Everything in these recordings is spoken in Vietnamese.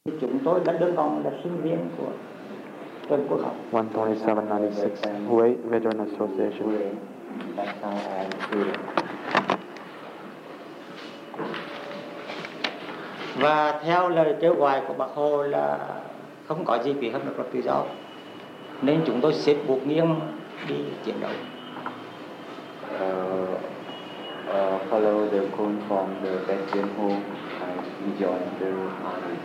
Chúng tôi đã đơn còn là sinh viên của trường quốc học 12796 Huế Veteran Association. Và theo lời kêu gọi của Bác Hồ là không có gì quý hơn độc lập tự do, nên chúng tôi xếp buộc nghiêng đi chiến đấu. Follow the call from the veteran who joined the army.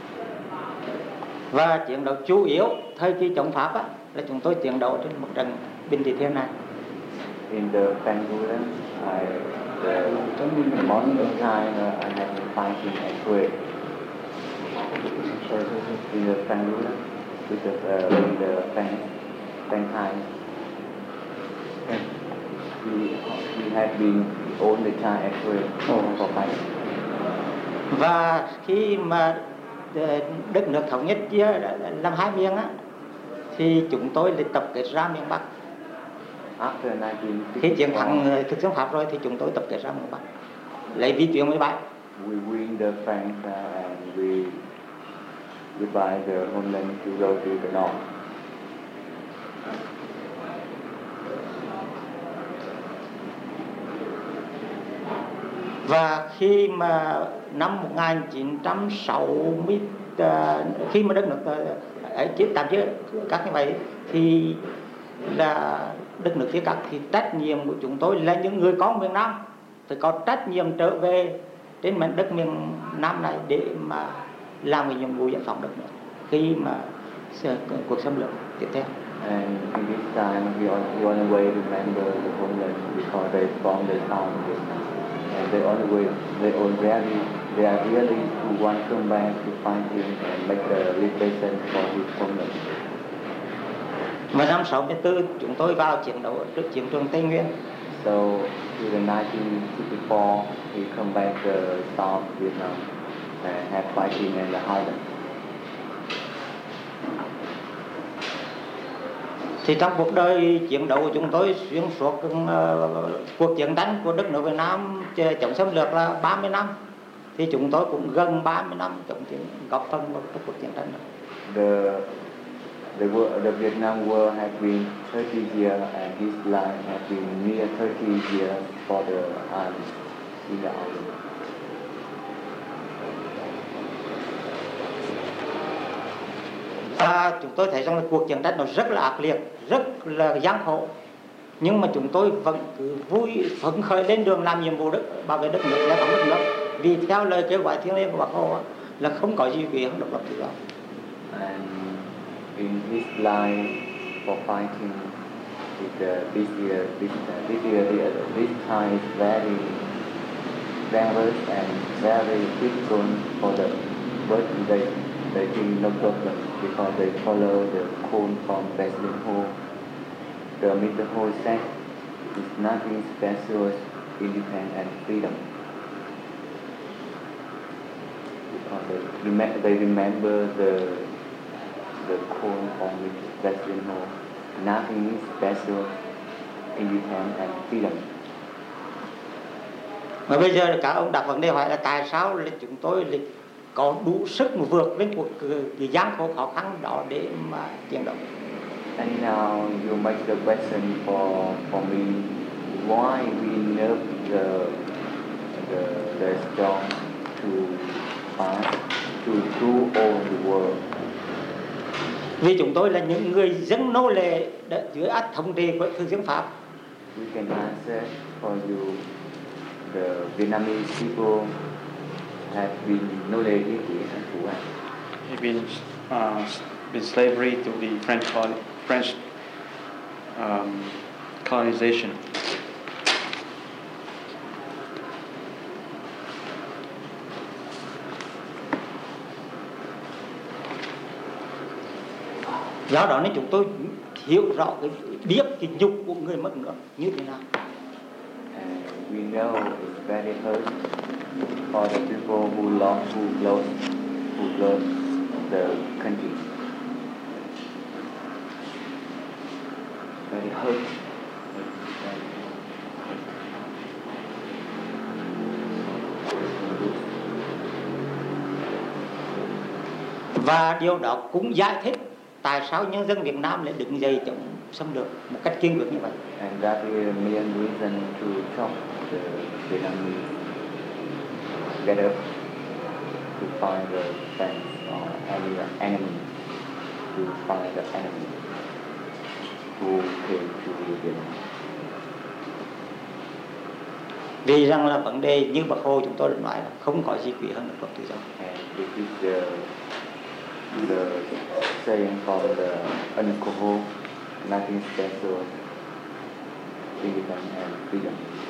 Và chiến đấu chủ yếu thời kỳ chống Pháp là chúng tôi chiến đấu trên một trận Bình Trị Thiên này. In the Pangolin, the morning time, I had been fighting at Kuwait. In the Pangolin, with the Panghai, we had been all the time at Kuwait for fighting. Và khi mà đất nước thống nhất chia làm hai miền thì chúng tôi lại tập kết ra miền Bắc. Khi chiến thắng thực dân Pháp rồi thì chúng tôi tập kết ra miền Bắc, lấy vi chuyển máy bay. We win the French and we buy the homeland to go to the north. Và khi mà năm 1960 khi mà đất nước tạm chứ các như vậy thì là đất nước chia cắt, thì trách nhiệm của chúng tôi là những người con miền Nam phải có trách nhiệm trở về trên mảnh đất miền Nam này để mà làm cái nhiệm vụ giải phóng đất nước khi mà cuộc xâm lược tiếp theo. And in this time, we always remember the homeland because they from the town Vietnam, and they are really who want to come back to find him and make the liberation for his homeland. Và năm 64 chúng tôi vào chiến đấu trước chiến trường Tây Nguyên. So in the 1964, he come back to South Vietnam and have fighting in the Highlands. Thì trong cuộc đời chiến đấu của chúng tôi xuyên suốt cuộc chiến tranh của đất nước Việt Nam chống xâm lược là 30 năm, thì chúng tôi cũng gần 30 năm góp phần vào cuộc chiến tranh đó. The Vietnam War has been 30 years and his life has been near 30 years for the army in the army. Chúng tôi thấy rằng là cuộc chiến tranh nó rất là ác liệt, rất là gian khổ, nhưng mà chúng tôi vẫn cứ vui phấn khởi lên đường làm nhiệm vụ bảo vệ đất nước, giải phóng đất nước, vì theo lời kêu gọi thiêng liêng của Bác Hồ là không có gì quý hơn độc lập tự do. And in his life for fighting this time is very dangerous and very difficult for the but they think no problem because they follow the call from President Ho. The Mr. Ho said it's nothing special, independence and freedom. Because they remember the call from President Ho. Nothing special, independence and freedom. Mà bây giờ các ông đặt vấn đề hỏi là tại sao là chúng tôi có đủ sức mà vượt lên cuộc gian khổ khó khăn đó để mà chiến đấu. And now you make the question for me, why we need the strong to fight to all the world? Vì chúng tôi là những người dân nô lệ dưới ách thống trị của thực dân Pháp. We can answer for you. The Vietnamese people have been nô lệ dưới ách của anh. Been slavery to the French colonization. Do đó nên chúng tôi hiểu rõ biết cái nhục của người mất nước như thế nào. And we know it's very hurt for the people who lost the country. Very hurt. Và điều đó cũng giải thích tại sao nhân dân Việt Nam lại đứng dậy chống xâm lược một cách kiên quyết như vậy. And that is the main reason to stop the Vietnamese get up to find the friends or any enemy, to find the enemy who came to Vietnam. Vì rằng là vấn đề như Bác Hồ chúng tôi đã nói là không có gì quý hơn độc lập tự do. And this is the saying from the alcohol, nothing special, independence and freedom.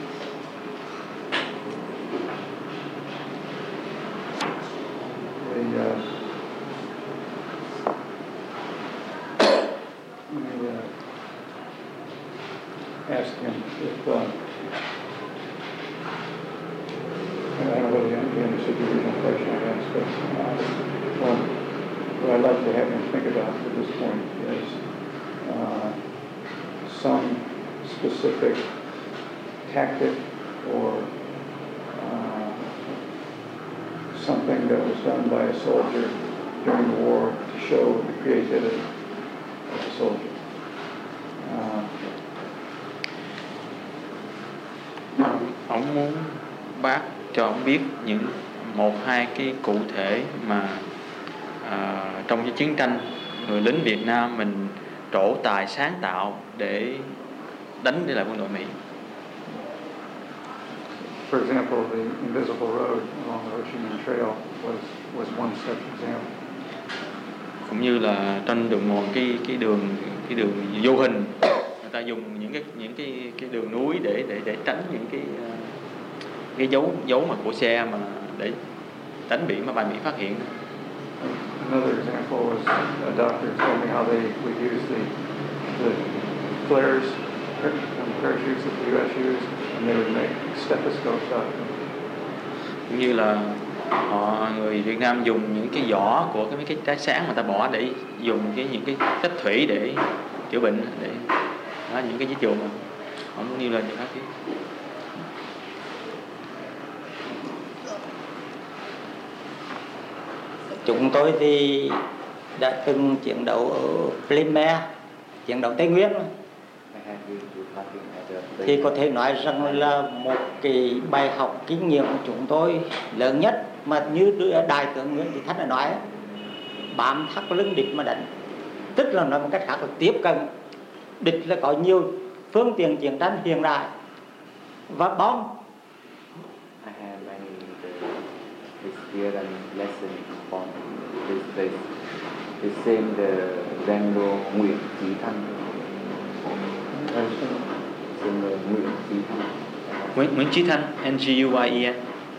Ask him if I don't know whether he understood the original question I asked, but what I'd like to have him think about at this point is some specific tactic or something that was done by a soldier during the war to show the creativity of the soldier. Ông muốn bác cho ông biết những một hai cái cụ thể mà trong cái chiến tranh người lính Việt Nam mình trổ tài sáng tạo để đánh lại quân đội Mỹ. For example, the Invisible Road along the Ho Chi Minh Trail was one such example. Cũng như là trên đường mòn cái đường vô hình, người ta dùng những cái đường núi để tránh những cái dấu mà của xe mà để tránh bị máy bay Mỹ phát hiện. Another example was a doctor told me how they would use the flares and parachutes that the U.S. used, and they would make stethoscopes out of them. Cũng như là người Việt Nam dùng những cái vỏ của mấy cái trái sáng mà ta bỏ để dùng những cái cách thủy để chữa bệnh, để đó, những cái ví dụ mà không nêu lên cho các thứ. Chúng tôi thì đã từng chiến đấu ở Plymouth, chiến đấu Tây Nguyên. Thì có thể nói rằng là một cái bài học kinh nghiệm của chúng tôi lớn nhất mà như Đại tướng Nguyễn Chí Thanh đã nói, bám thắt lưng địch mà đánh. Tức là nói một cách khác là tiếp cận địch, là có nhiều phương tiện chiến tranh hiện đại và bom. I have many experience lesson from this place. The same the General Nguyễn Chí Thanh. General Nguyễn Chí Thanh. Nguyễn Chí Thanh, Nguyen.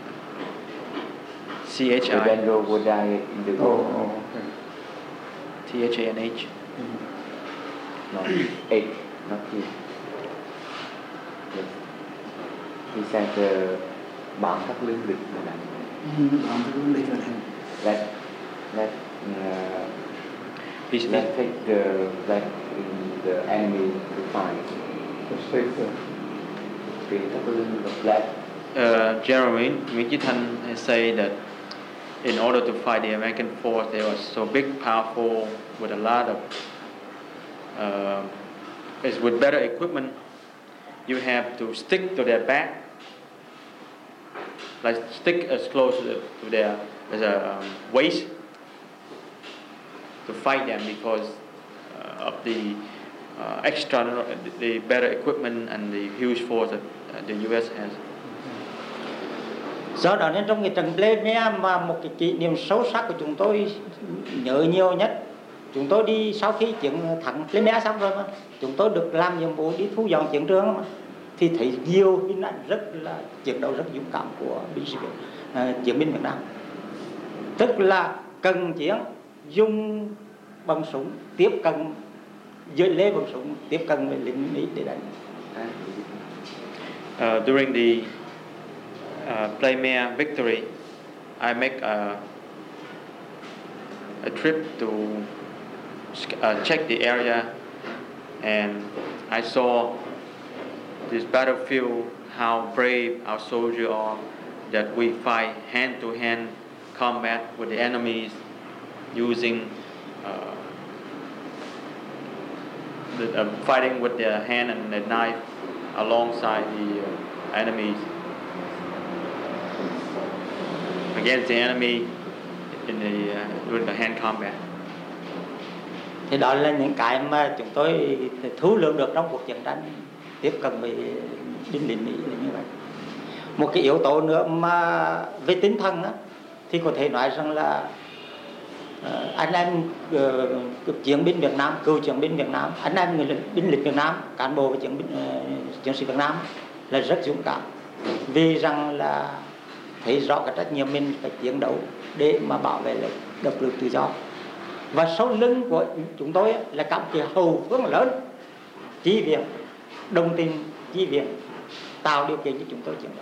CHI. The General who died in the war. Okay. THANH. No, H, not T. Yes. He said bám thắt lưng địch mà đánh. Bám thắt lưng địch mà đánh. Let's take the enemy to fight. Let's take the General Nguyễn Chí Thanh has said that in order to fight the American force, they were so big, powerful, with a lot of with better equipment. You have to stick to their back, like stick as close to their waist to fight them because of the better equipment and the huge force that the U.S. has. Do đó nên trong cái trận Plymouth mà một cái kỷ niệm sâu sắc của chúng tôi nhớ nhiều nhất, chúng tôi đi sau khi chiến thắng Plymouth xong rồi mà chúng tôi được làm nhiệm vụ đi thu dọn chiến trường mà, thì thấy nhiều hình ảnh rất là chiến đấu rất dũng cảm của chiến binh Việt Nam. Tức là cần chiến dùng bằng súng, tiếp cận dưới lê bằng súng, tiếp cận với lính Mỹ để đánh. During the Plymouth victory, I make a trip to check the area, and I saw this battlefield, how brave our soldiers are, that we fight hand-to-hand combat with the enemies, using fighting with their hand and their knife alongside the enemies, against the enemy in during the hand combat. Thì đó là những cái mà chúng tôi thu lượm được trong cuộc chiến tranh tiếp cận với binh lính Mỹ là như vậy. Một cái yếu tố nữa mà về tinh thần á, thì có thể nói rằng là anh em chiến binh Việt Nam, cựu chiến binh Việt Nam, anh em người binh lính Việt Nam, cán bộ và chiến sĩ Việt Nam là rất dũng cảm, vì rằng là thấy rõ cái trách nhiệm mình phải chiến đấu để mà bảo vệ lại độc lập tự do. Và sau lưng của chúng tôi là các cái hậu phương lớn chi viện, đồng tình chi viện, tạo điều kiện cho chúng tôi chiến đấu.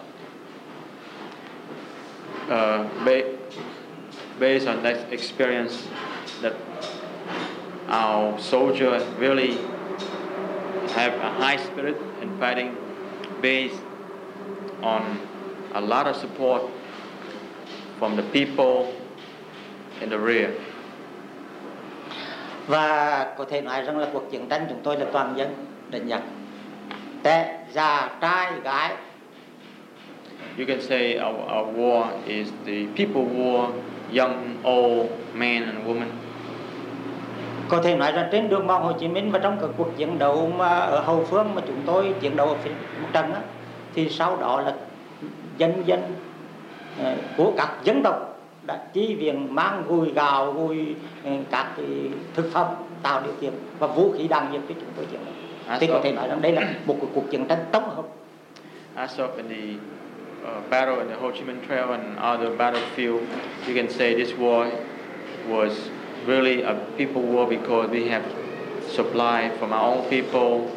Based on that experience, that our soldiers really have a high spirit in fighting, based on a lot of support from the people in the rear. Và có thể nói rằng là cuộc chiến tranh chúng tôi là toàn dân đánh giặc, trẻ già trai gái. You can say our war is the people war, young, old, men and women. Có thể nói rằng trên đường mòn Hồ Chí Minh và trong các cuộc chiến đấu mà ở hậu phương mà chúng tôi chiến đấu ở phía trận á, thì sau đó là dân của các dân tộc đã chi viện mang gùi gạo, gùi các cái thực phẩm tạo điều kiện và vũ khí đạn dược cho chúng tôi chiến đấu. Thì có thể nói rằng đây là một cuộc chiến tranh tổng hợp. As of in the battle in the Ho Chi Minh Trail and other battlefield, you can say this war was really a people war because we have supply from our own people,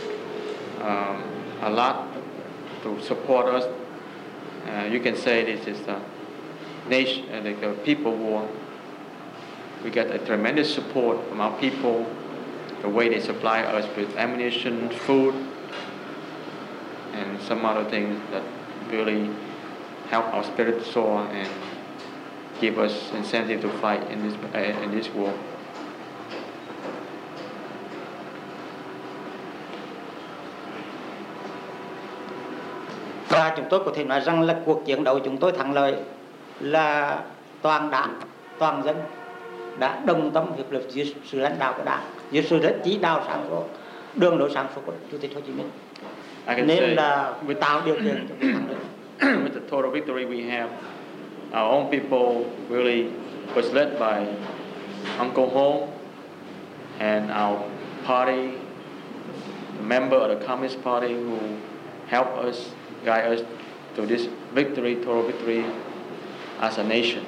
a lot to support us. You can say this is a nation, like a people war. We get a tremendous support from our people, the way they supply us with ammunition, food, and some other things that really help our spirit soar and give us incentive to fight in this war. Và chúng tôi có thể nói rằng là cuộc chiến đấu chúng tôi thắng lợi là toàn đảng, toàn dân đã đồng tâm hiệp lực dưới sự lãnh đạo của Đảng, dưới sự chỉ đạo sáng suốt, đường lối sáng suốt của Chủ tịch Hồ Chí Minh. Nên là tạo điều kiện cho thắng lợi. With the total victory we have, our own people really was led by Uncle Ho and our party, the member of the Communist Party who helped us, guide us to this victory, total victory as a nation.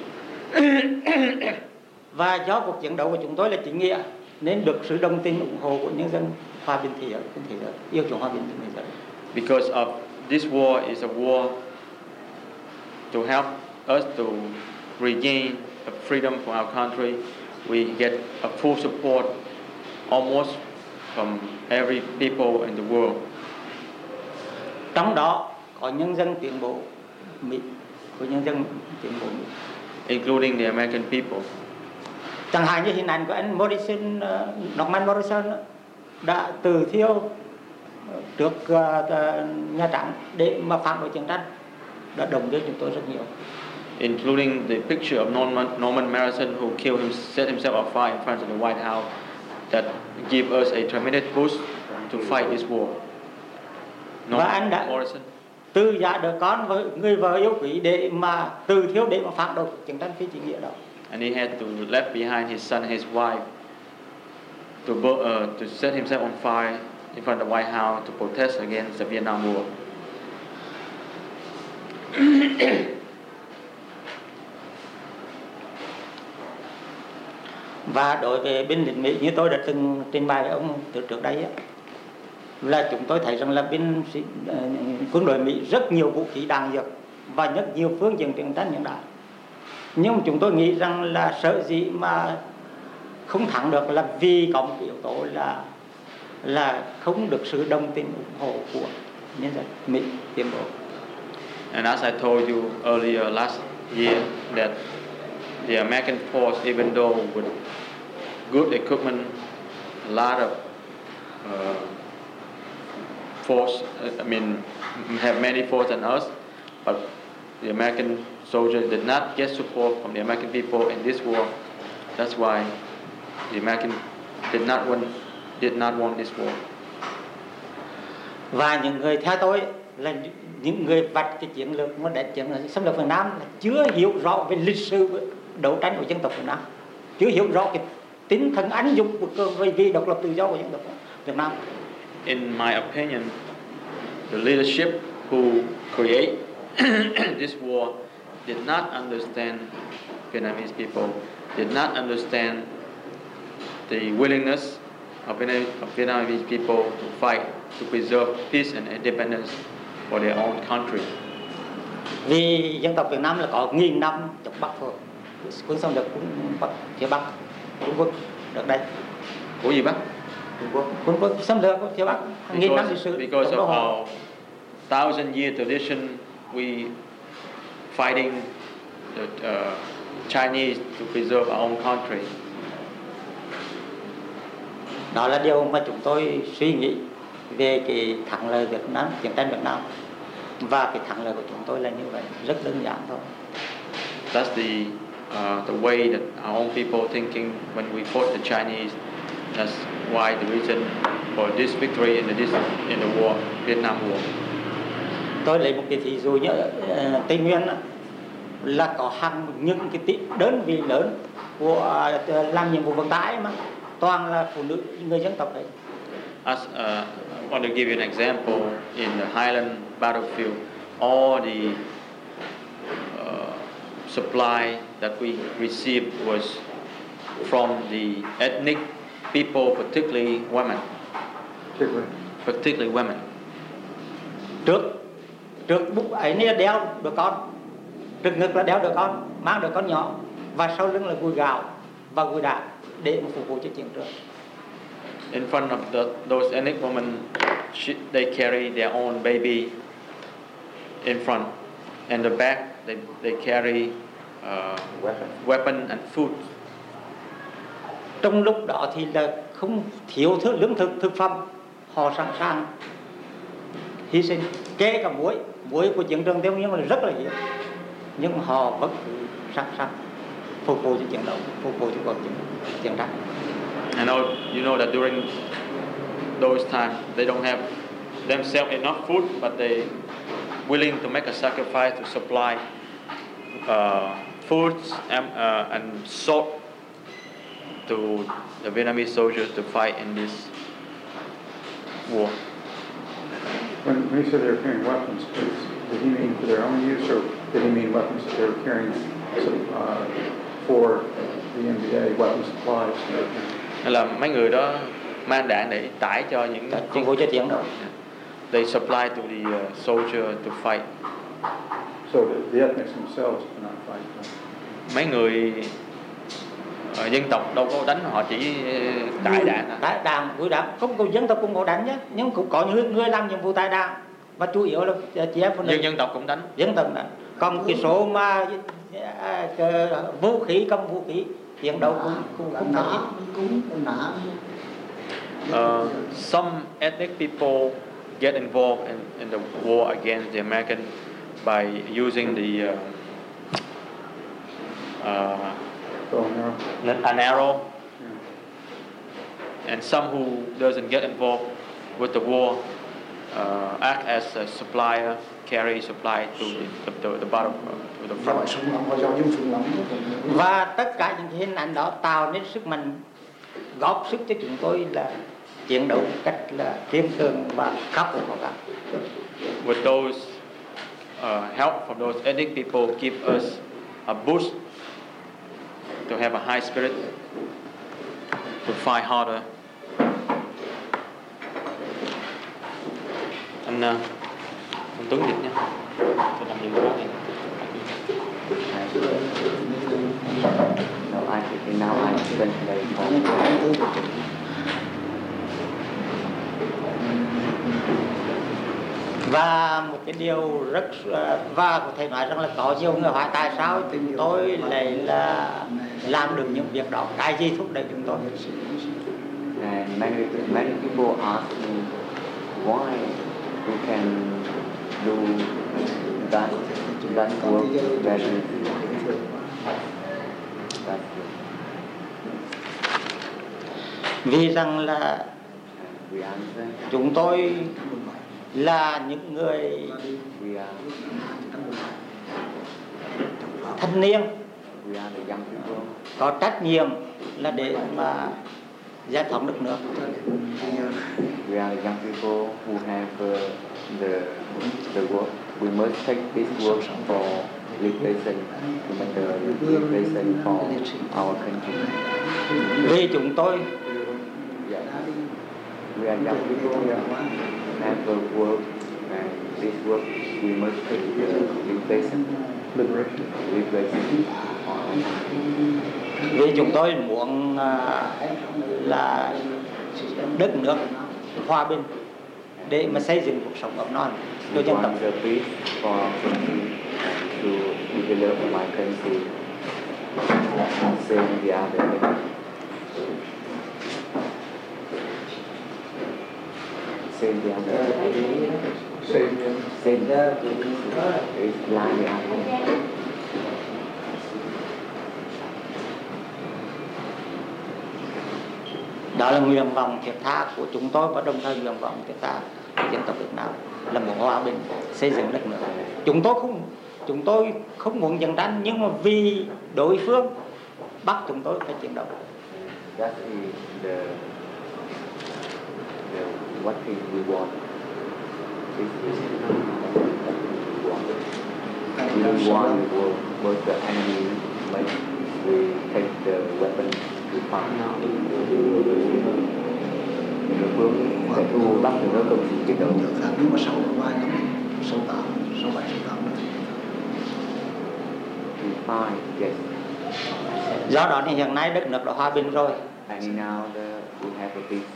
Và do cuộc chiến đấu của chúng tôi là chính nghĩa nên được sự đồng tình ủng hộ của nhân dân hòa bình thế giới, yêu chuộng hòa bình trên thế giới. Because of this war is a war to help us to regain the freedom for our country, we get a full support almost from every people in the world. Trong đó có nhân dân tiến bộ Mỹ, của nhân dân tiến bộ Mỹ, including the American people. Chẳng hạn như hình ảnh của anh Morrison, Norman Morrison đã từ thiêu trước Nhà Trắng để mà phản đối chiến tranh, đã đồng với chúng tôi rất nhiều. Including the picture of Norman Morrison who set himself on fire in front of the White House, that give us a tremendous boost to fight this war. Và anh đã Morrison từ giã đứa con với người vợ yêu quý để mà từ thiêu để mà phản đối chiến tranh phi chính nghĩa đó. And he had to left behind his son and his wife to set himself on fire in front of the White House to protest against the Vietnam War. Và đối với binh lính Mỹ như tôi đã từng trình bày với ông từ trước đây là chúng tôi thấy rằng là quân đội Mỹ rất nhiều vũ khí đạn dược và rất nhiều phương diện chiến tranh hiện đại. Nhưng chúng tôi nghĩ rằng là sợ gì mà không thắng được là vì có một yếu tố là không được sự đồng tình ủng hộ của nhân dân Mỹ tiến bộ. And as I told you earlier last year, that the American force, even though with good equipment, a lot of force, have many force than us, but the American soldiers did not get support from the American people in this war. That's why the American did not want this war. Và những người theo tôi là những người vạch cái chiến lược mà đánh chiến xâm lược Việt Nam là chưa hiểu rõ về lịch sử đấu tranh của dân tộc Việt Nam, chưa hiểu rõ cái tinh thần anh dũng của vì độc lập tự do của dân tộc Việt Nam. In my opinion, the leadership who create this war did not understand Vietnamese people, did not understand the willingness of Vietnamese people to fight to preserve peace and independence for their own country. Vì dân tộc Việt Nam là có 1000 năm chống Bắc rồi, quân xâm lược phía Bắc, Trung Quốc được đây. Của gì Bắc? Quân xâm lược phía Bắc 1000 năm lịch sử. Because of our 1000-year tradition, we fighting the Chinese to preserve our own country. Đó là điều mà chúng tôi suy nghĩ về cái thắng lợi Việt Nam, chiến tranh Việt Nam. Và cái thắng lợi của chúng tôi là như vậy, rất đơn giản thôi. That's the way that our own people thinking when we fought the Chinese. That's why the reason for this victory in the war, Vietnam War. Tôi lấy một cái ví dụ như Tây Nguyên là có hàng những cái đơn vị lớn của làm nhiệm vụ vận tải mà toàn là phụ nữ, người dân tộc đấy. I want to give you an example. In the Highland battlefield, all the supply that we received was from the ethnic people, particularly women. Particularly women. Trước bụng ấy là đeo đứa con, trước ngực là đeo đứa con, mang đứa con nhỏ, và sau lưng là gùi gạo và gùi đạn để phục vụ cho chiến trường. In front of those ethnic women, they carry their own baby in front, and the back they carry weapon and food. Trong lúc đó thì là không thiếu lương thực phẩm, họ sẵn sàng hy sinh, kể cả muối của chiến trường Tây Nguyên là rất là hiếm, nhưng họ vẫn sẵn sàng phục vụ cho chiến đấu, phục vụ cho cuộc chiến tranh. I know you know that during those times they don't have themselves enough food, but they willing to make a sacrifice to supply foods and salt to the Vietnamese soldiers to fight in this war. When he said they were carrying weapons, did he mean for their own use, or did he mean weapons that they were carrying for the NBA, weapon supplies? Là mấy người đó mang đạn để tải cho những công vụ cho chiến đấu. They supply to the soldier to fight. So the ethnics themselves do not fight. Mấy người dân tộc đâu có đánh, họ chỉ tải đạn. Tải đạn, vui đạn, không có dân tộc cũng có đánh nhé, nhưng cũng có những người làm nhiệm vụ tải đạn, và chủ yếu là chị em phụ nữ. Dân tộc cũng đánh. Dân tộc đánh. Còn cái số mà vũ khí, cầm vũ khí chiến đấu cũng không ít. Some ethnic people get involved in the war against the American by using the an arrow, and some who doesn't get involved with the war act as a supplier, carry supply to the bottom to the front. Và tất cả những hình ảnh đó tạo nên sức mạnh, góp sức cho chúng tôi là chiến đấu cách là kiên cường và khắc phục khó khăn. With those help from those ethnic people give us a boost to have a high spirit to fight harder. Anh Tuấn dịch nha. Tôi làm gì đó thì. Now I translate Và một cái điều rất và có thể nói rằng là có nhiều người hỏi tại sao chúng tôi lại là làm được những việc đó, cái gì thúc đẩy chúng tôi. And many people ask me why we can do that work better. Vì rằng là chúng tôi là những người thanh niên có trách nhiệm là để mà giải phóng đất nước. We are young people who have the work. We must take this work for liberation, to make the liberation for our country. Vì chúng tôi We are young people who have the work, and this work we must take the liberation. Vì chúng tôi muốn là đất nước hòa bình để mà xây dựng cuộc sống ấm no cho dân tộc. Đó là nguyện vọng thiết tha của chúng tôi và đồng thời nguyện vọng thiết tha của dân tộc Việt Nam là muốn hòa bình, xây dựng đất nước. Chúng tôi không muốn chiến tranh, nhưng mà vì đối phương bắt chúng tôi phải chiến đấu. That is what thing we want. We want the world, but the enemy make we take the weapon to fight. Đối phương sẽ thu bắt được công trình chiến đấu. Nếu mà sau 3 năm, sau 7, sau 8 năm. Fine, yes. Do đó thì hiện nay đất nước đã hòa bình rồi. And now we have a peace.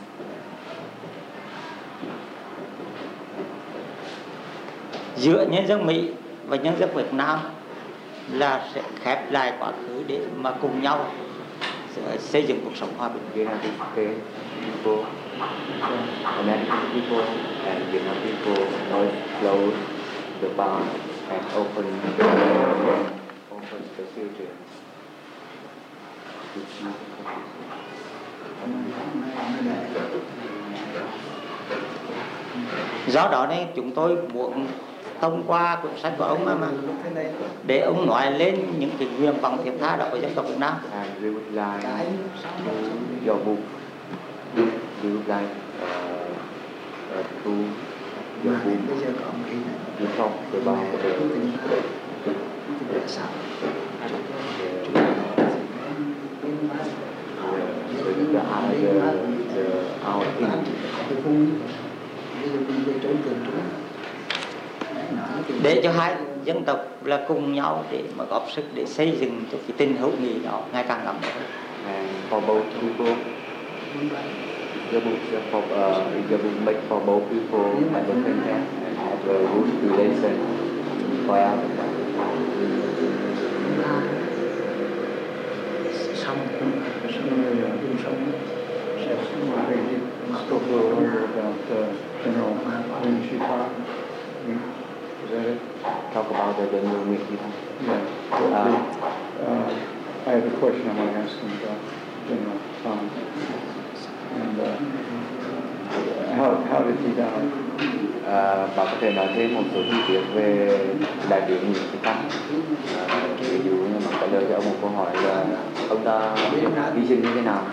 Giữa nhân dân Mỹ và nhân dân Việt Nam là sẽ khép lại quá khứ để mà cùng nhau xây dựng cuộc sống hòa bình. United States people, American people, and Vietnam people must close the bar and open the future. Do đó nên chúng tôi muốn thông qua cuốn sách của ông mà để ông nói lên những cái nguyện vọng thiết tha đó của dân tộc Việt Nam. And we would like your book. We would like to your book. You talk about our để cho hai dân tộc là cùng nhau để mà góp sức để xây dựng cho cái tình hữu nghị đó ngày càng ngầm hơn. And for both people, the book make for both people have a content and have a good relation for everyone. Xong chung sống sẽ hòa bình. Spoke a little earlier about General Win Chi-tak. Is that it? Talk about the General Win Chi-tak. Yeah. I have a question I want to ask him about General Tom. And how did he die? Bà có thể nói thêm một số chi tiết về đại tướng Nguyễn Chi-tak. Ví dụ như mà trả lời cho ông một câu hỏi là ông ta hy sinh như thế nào?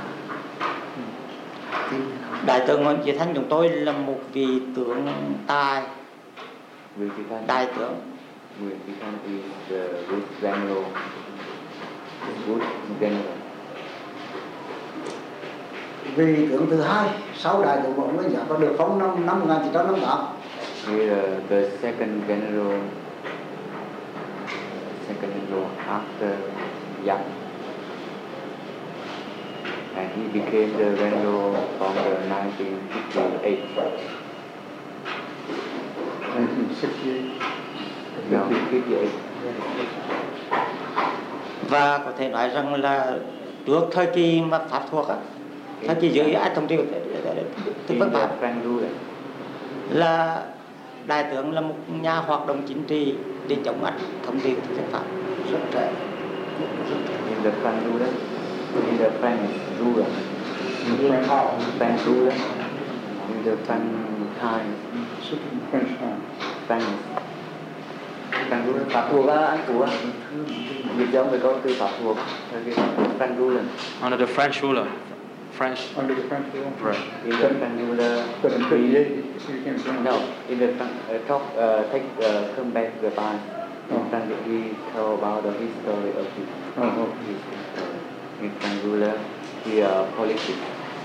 Đại tướng Nguyễn Chí Thanh chúng tôi là một vị tướng tài. Đại tướng Nguyễn Chí Thanh is the good general. Good general. Vì tướng thứ hai sau đại tướng Võ Nguyên Giáp có được phong năm 1958. The second general after Giáp. And he became the general from the 1958. 68. No, 58. Và có thể nói rằng là trước thời kỳ mà Pháp thuộc á, thời kỳ dưới ai thống trị thực In dân the Pháp Frank rule. là đại tướng là một nhà hoạt động chính trị để chống ách thống trị của thực dân Pháp. rất trẻ. In the Frank rule. In the Frank rule. Frank rule. In the Frank time. French time. Frank rule. Pháp thuộc á, anh của Việt Nam về câu từ Pháp thuộc. Frank rule. Under the French ruler. French. Under the French rule. Right. In the Frank rule. But in 58, you came from. No, in the come back the time. Frank we tell about the history of this. In Frank rule, the politics.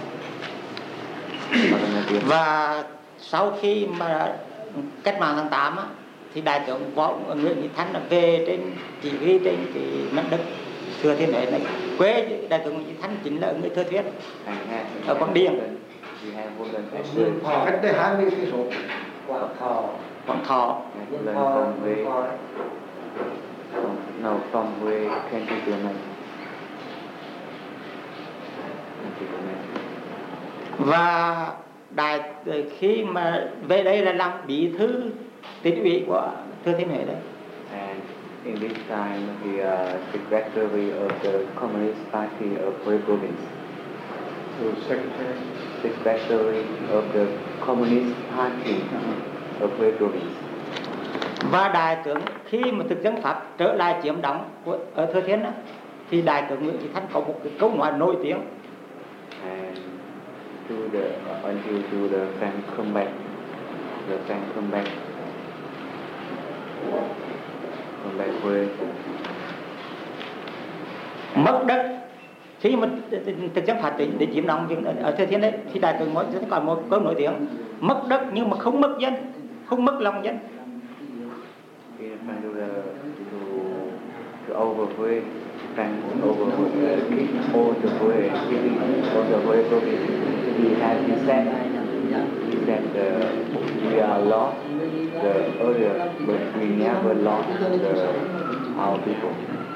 Và sau khi mà cách mạng tháng 8 á, thì đại tướng Võ Nguyễn Chí Thanh là về trên chỉ huy trên cái mảnh đất Thừa Thiên Huế này. Quê đại tướng Nguyễn Chí Thanh chính là người Thừa Thiên ở Quảng Điền. Cách đây 20 cây số. Quảng Thọ. Quảng Thọ. No, from where came to the night. Và khi mà về đây là làm bí thư tỉnh ủy của Thừa Thiên Huế đấy. And in this time, the secretary of the Communist Party of Huế Province. The secretary. Secretary of the Communist Party of Huế Province. Và đại tướng khi mà thực dân Pháp trở lại chiếm đóng ở Thừa Thiên đó, thì đại tướng Nguyễn Chí Thanh có một cái câu nói nổi tiếng. And until the Frank come back, Huế. Mất đất khi mà thực dân Pháp để chiếm đóng ở Thừa Thiên đấy, thì đại tướng Nguyễn Chí Thanh còn một câu nổi tiếng: mất đất nhưng mà không mất dân, không mất lòng dân. To overweight and keep all the way, keeping all the way province. He said we are lost the earlier, but we never lost our people.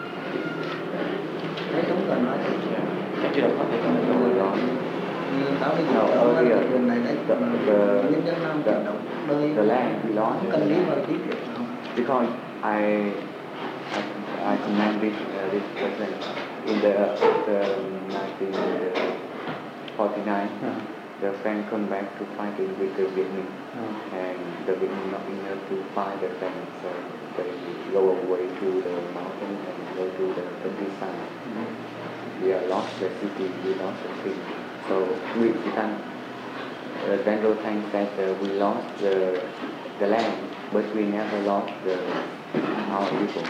The land we lost because I command this person in the 1949. The Frank come back to fight with the Vietnam, and the Vietnam not enough to fight the Frank, so they go away to the mountain and go to the countryside. We are lost the city, we lost the city. So we can Daniel Thanh said we lost the land, but we never lost our people.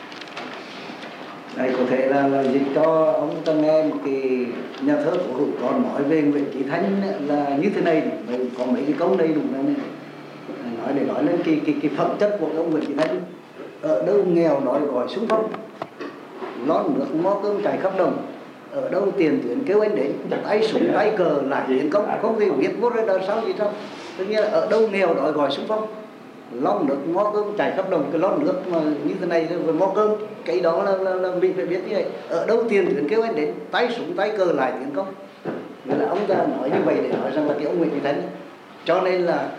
Đây có thể là dịch cho ông ta nghe một cái nhà thơ của Hữu còn nói về Nguyễn Chí Thanh là như thế này, có mấy cái câu đây đúng này, nói để nói lên cái phẩm chất của ông Nguyễn Chí Thanh. Ở đâu nghèo đói gọi xung phong, lót nước mó cơm chảy khắp đồng, ở đâu tiền tuyến kêu anh đến, tay súng tay cờ lại tiến công, không gì biết vô đời sao gì đâu. Tất nhiên là ở đâu nghèo đói gọi xung phong, lót nước mó cơm chảy khắp đồng, cái lót nước mà như thế này rồi mó cơm, cái đó là mình phải biết như vậy. Ở đâu tiền tuyến kêu anh đến, tay súng tay cờ lại tiến công. Nghĩa là ông ta nói như vậy để nói rằng là cái ông Nguyễn Chí Thanh, cho nên là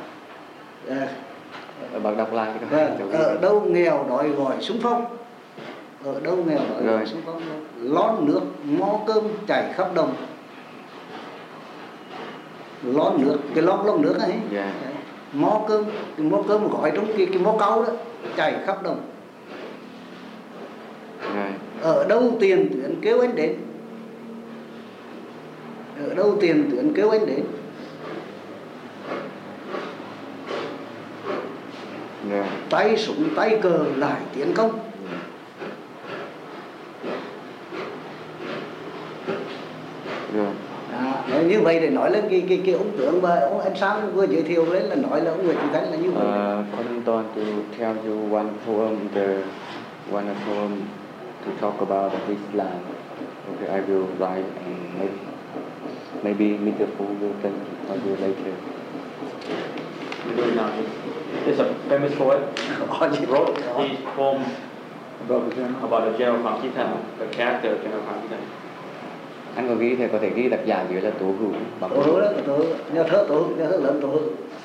bạn đọc lại cái đó. Ở đâu nghèo đói gọi xung phong, ở đâu nghèo đói gọi xung phong, lót nước mó cơm chảy khắp đồng, lót nước cái lót nước ấy, mó cơm gói trong cái mó cáu đó chảy khắp đồng. Ở đâu tiền tuyến kêu anh đến, ở đâu tiền tuyến kêu anh đến. Tay súng tay cờ lại tiến công. Như vậy để nói lên cái ấn tượng mà ông anh Sam vừa giới thiệu lên là nói là ông Nguyễn Chí Thanh là như vậy. Connington to tell you one poem to talk about this land. Okay, I will write and maybe Mr. Phu will tell you later. We do it now. There's a famous poet wrote his poem about the General Phạm Chí Thành, the character of General Phạm Chí Thành. Anh có ghi thì có thể ghi tác giả dưới là Tố Hữu. Tố Hữu đó, Tố Hữu, nhà thơ lớn Tố Hữu.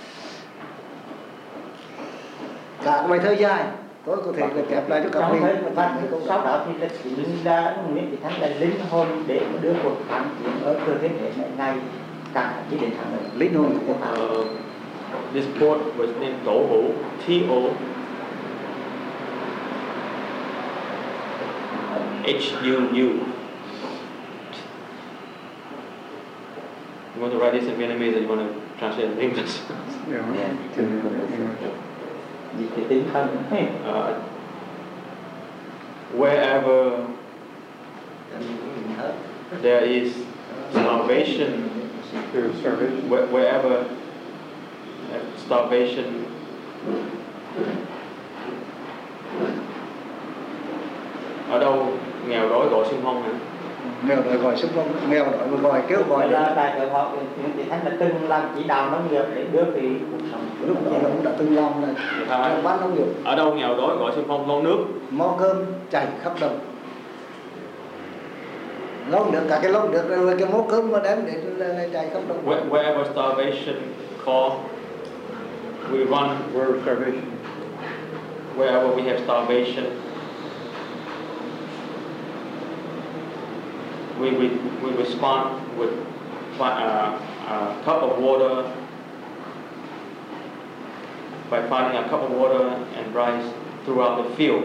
Cả bài thơ dài, tôi có thể là chép lại cho các vị. Sau đó thì là Nguyễn Chí Thanh là linh hồn để đưa cuộc kháng chiến ở Thừa Thiên Huế ngày cả chỉ đến thắng lợi. Linh hồn của This poet was named Tố Hữu, T-O H-U-U. You want to write this in Vietnamese or you want to translate it in English? Wherever there is starvation, wherever starvation ở đâu nghèo đói gọi xung phong hả? Nghèo đói gọi xung phong, nghèo đói gọi kêu gọi là đại hội họ Nguyễn Chí Thanh là từng làm chỉ đạo nông nghiệp để đưa về cuộc sống. Lúc đó cũng đã từng làm là bán nông nghiệp. Ở đâu nghèo đói gọi xung phong lon nước, mo cơm chảy khắp đồng. Lon được cả cái lon được rồi cái mố cơm mà đem để chảy khắp đồng. Wherever starvation call, we run. Where starvation? Wherever we have starvation, we respond with a cup of water, by finding a cup of water and rice throughout the field.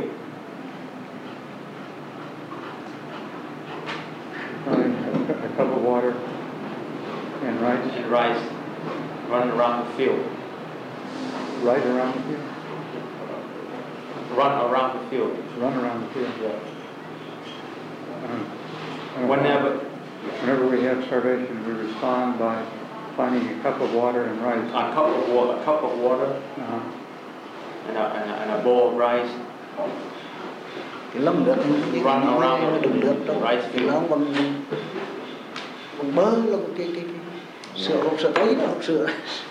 A cup of water and rice. Running around the field. Right around the field? Run around the field. Run around the field. Yeah. Whenever we have starvation, we respond by finding a cup of water and rice. A cup of water, and a bowl of rice. Cái lông được Run around đụng được trong rice cái field. lông bằng bơ lông cái sữa hộp sữa tấy hộp sữa.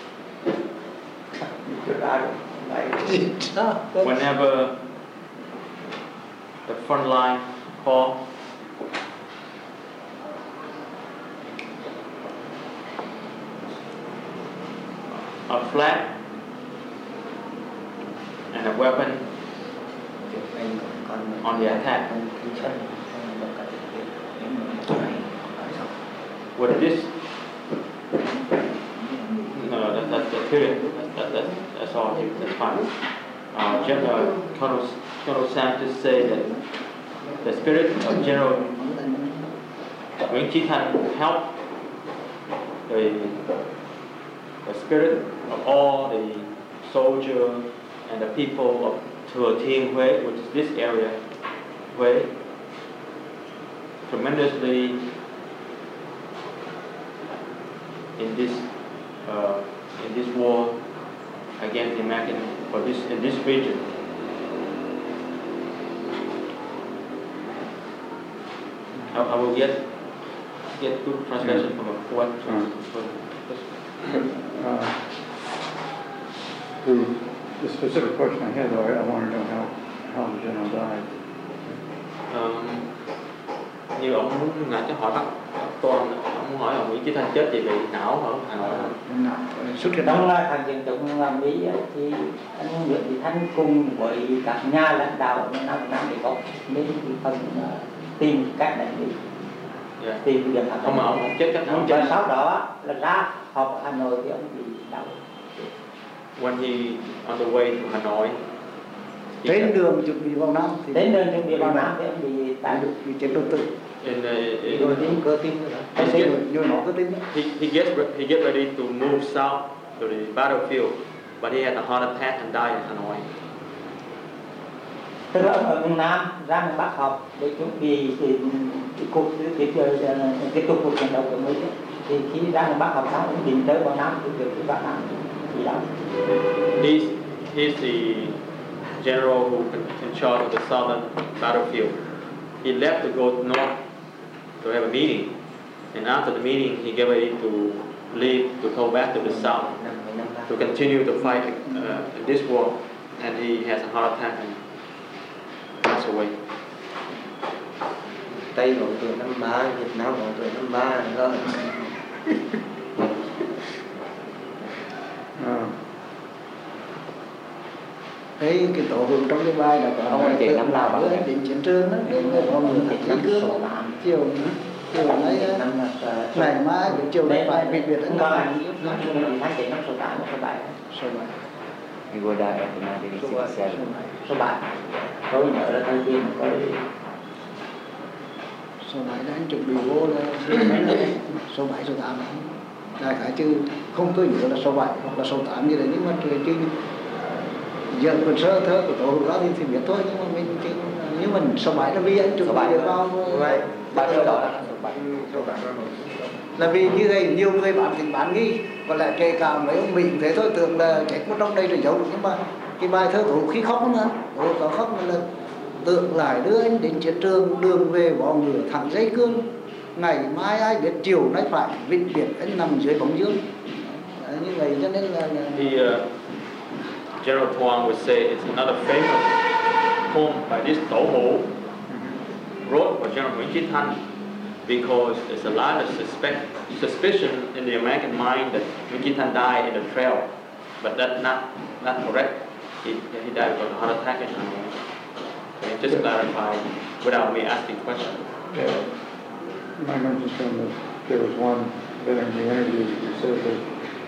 Whenever the front line call, a flag and a weapon on the attack. With this, no, that's the period. That's all. That's fine. Colonel Sam just say that the spirit of General Nguyễn Chí Thanh helped the spirit of all the soldiers and the people of Thừa Thiên Huế, which is this area, Huế, tremendously in this war against the American in this region. I will get good translation from a poet. The specific question I had, though, I want to know how the general died. Như ông muốn ngài cho hỏi bác Toàn, ông muốn hỏi ông Nguyễn Chí Thanh chết vì bị não ở Hà Nội. Xuất hiện trong là thành chiến chống Mỹ thì anh Nguyễn Chí Thanh cùng với các nhà lãnh đạo Nam để có nên cái phần tìm cách đánh Mỹ, tìm việc không mà ông chết cách nào? Và sau đó là ra học ở Hà Nội thì ông bị đau. When he on the way to Hanoi, trên đường chuẩn bị vào Nam thì đến đường chuẩn bị vào Nam thì ông bị tai bị chết đột tử. Rồi tim cơ tim he get ready to move south to the battlefield, but he had a heart attack and died in Hanoi. Tức là ở miền Nam ra miền Bắc học để chuẩn bị cái cuộc tiếp tục cuộc chiến đấu của Mỹ, thì khi ra miền Bắc học xong ông định tới vào Nam thì được vào Nam thì đó. He's the general who in charge of the southern battlefield. He left to go north to have a meeting, and after the meeting he get ready to leave to go back to the south to continue to fight in this war, and he has a heart attack and passed away. Tây độ tuổi 53, Việt Nam độ tuổi 53 rồi. Cái tổ hùng trong cái bài là có ông chị năm nào bữa đến chiến trường đó, đến người con người thành chiến cương chiều nay ngày mai buổi chiều nay phải biệt biệt anh tháng chị năm số 8 số 7 He will die at 1967. số 7 tôi nhớ là tháng kia có số 7 là anh chuẩn bị vô là số 7 số 8 đại khái chứ không tôi nhớ là số 7 hoặc là số 8 như thế, nhưng mà chứ giờ còn sơ thơ của tổ hùng đó thì biết thôi, nhưng mà mình chứ nhưng mình số 7 là vì anh chuẩn bị được vào bài số đó là vì như thế nhiều người bán nghi, và lại kể cả mấy ông Mỹ thế thôi tưởng là chết một trong đây là giấu, nhưng mà cái bài thơ của khi khóc mà có khóc là tượng lại đưa anh đến chiến trường, đường về bỏ ngựa thẳng dây cương, ngày mai ai biết chiều nay phải vĩnh biệt anh nằm dưới bóng dương. Như vậy cho nên là General Thuong would say it's another famous poem by this Tổ Hữu wrote for General Nguyễn Chí Thanh, because there's a lot of suspicion in the American mind that Nguyễn Chí Thanh died in the trail, but that's not correct. He died of a heart attack in Hanoi. So just clarify without me asking questions. Yeah. My mention that there was one during the interview who said that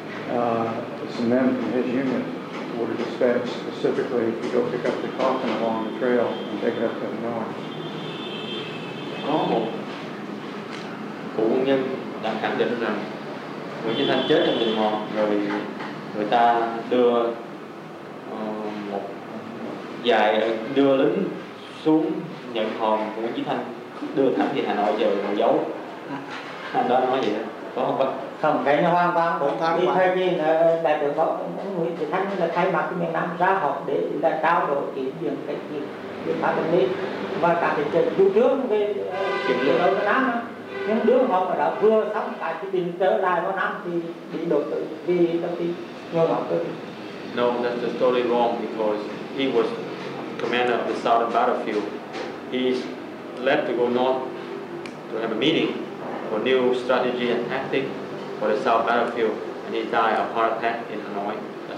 some men from his unit were dispatched specifically to go pick up the coffin along the trail and take it up to Hanoi. Có một phụ nhân đã khẳng định rằng Nguyễn Chí Thanh chết trong rừng mòn, rồi người ta đưa một vài đưa lính xuống nhận hòm của Nguyễn Chí Thanh, đưa thẳng về Hà Nội chờ giấu. Anh đó nói vậy đó, có không bác? không, cái nó hoàn toàn đúng. Thì thời kỳ đại tướng có Nguyễn Chí Thanh là thay mặt miền Nam ra họp để là trao đổi ý kiến cái việc phát triển đi và các cái chủ trương về chiến lược ở Nam. Nhưng đứa họ mà đã vừa xong tại cái định trở lại vào Nam thì bị đột tử vì đôi khi nhiều họ cơ. No, that's just totally wrong, because he was commander of the southern battlefield. He left to go north to have a meeting for new strategy and tactic for the south battlefield, and he died of heart attack in Hanoi.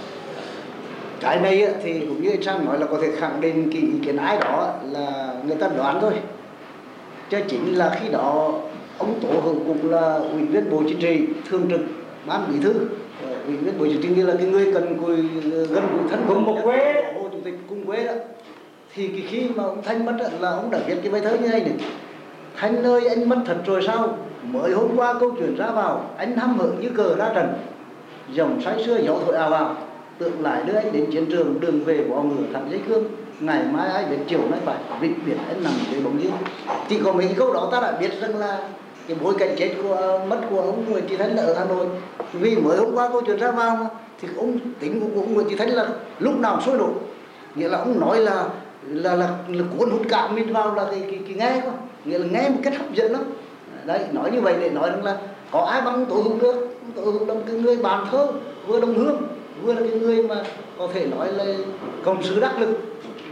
Cái này thì cũng như anh Sang nói là có thể khẳng định cái ý kiến ai đó là người ta đoán thôi, chứ chính là khi đó ông Tổ Hữu cũng là ủy viên Bộ Chính trị, thường trực ban bí thư, ủy viên Bộ Chính trị như là cái người gần gũi thân cùng một quê, Bộ Chủ tịch cùng quê đó. Thì cái khi mà ông Thanh mất là ông đã viết cái bài thơ như này này: Thanh ơi anh mất thật rồi sao, mới hôm qua câu chuyện ra vào, anh hăm hở như cờ ra trận, dòng say xưa gió thổi ào ào, tượng lại đưa anh đến chiến trường, đường về bỏ ngựa thẳng dây cương, ngày mai ai biết chiều nay phải vĩnh biệt anh nằm dưới bóng dương. Chỉ có mấy câu đó ta đã biết rằng là cái bối cảnh chết mất của ông Nguyễn Chí Thanh là ở Hà Nội, vì mới hôm qua câu chuyện ra vào mà, thì ông tính của ông Nguyễn Chí Thanh là lúc nào sôi nổi, nghĩa là ông nói là cuốn hút cảm mình vào là cái nghe không, nghĩa là nghe một cách hấp dẫn lắm. Đấy, nói như vậy để nói rằng là có ai bằng Tổ Hữu được. Tổ Hữu là cái người bàn thơ, vừa đồng hương, vừa là cái người mà có thể nói là cộng sự đắc lực.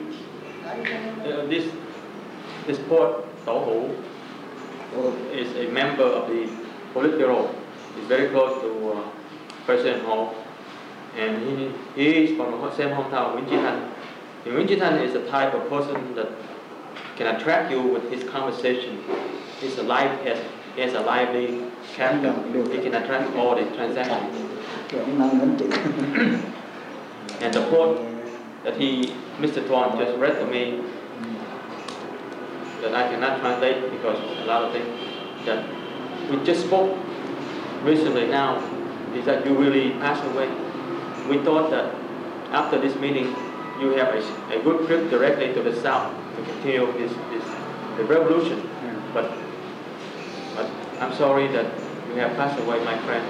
This poet Tổ Hữu is a member of the Politburo. He's very close to President Ho, and he is from the same hometown of Nguyễn Chí Thanh. And Nguyễn Chí Thanh is a type of person that can attract you with his conversation. He has a lively character. He can attract all the transactions. And the quote that Mr. Thuong just read to me, that I cannot translate because a lot of things that we just spoke recently now, is that you really passed away. We thought that after this meeting you have a good trip directly to the south to continue the revolution. But I'm sorry that you have passed away, my friend.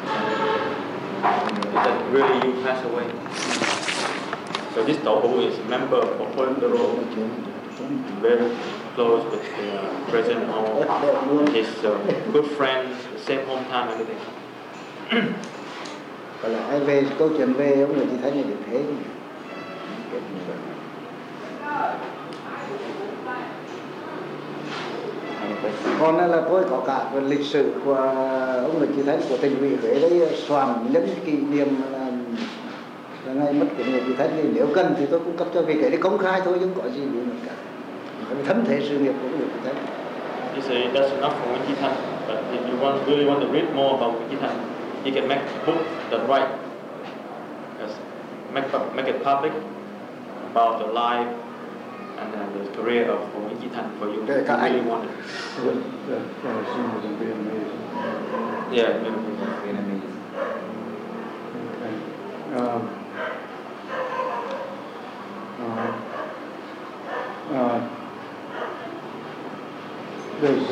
That really you passed away. So this Tổ Hữu is a member of Politburo, very close with President Ho, his good friends, the same hometown, everything. Có lẽ về câu chuyện về ông người Chí Thanh là được thế. Còn là tôi có cả cái lịch sử của ông người Chí Thanh của tỉnh ủy Huế đấy, soạn những kỷ niệm là ngày mất của người Chí Thanh, thì nếu cần thì tôi cung cấp cho, vì cái đấy công khai thôi chứ không có gì bí mật cả. Thấm thể sự nghiệp của người Chí Thanh. You say that's enough for Nguyễn Chí Thanh, but if you really want to read more about Nguyễn Chí Thanh, you can make a book that right, make it public about the life and the career of Nguyễn Chí Thanh for you. If you really want it. That I assume was in Vietnamese. Yeah, Vietnamese. Okay. Does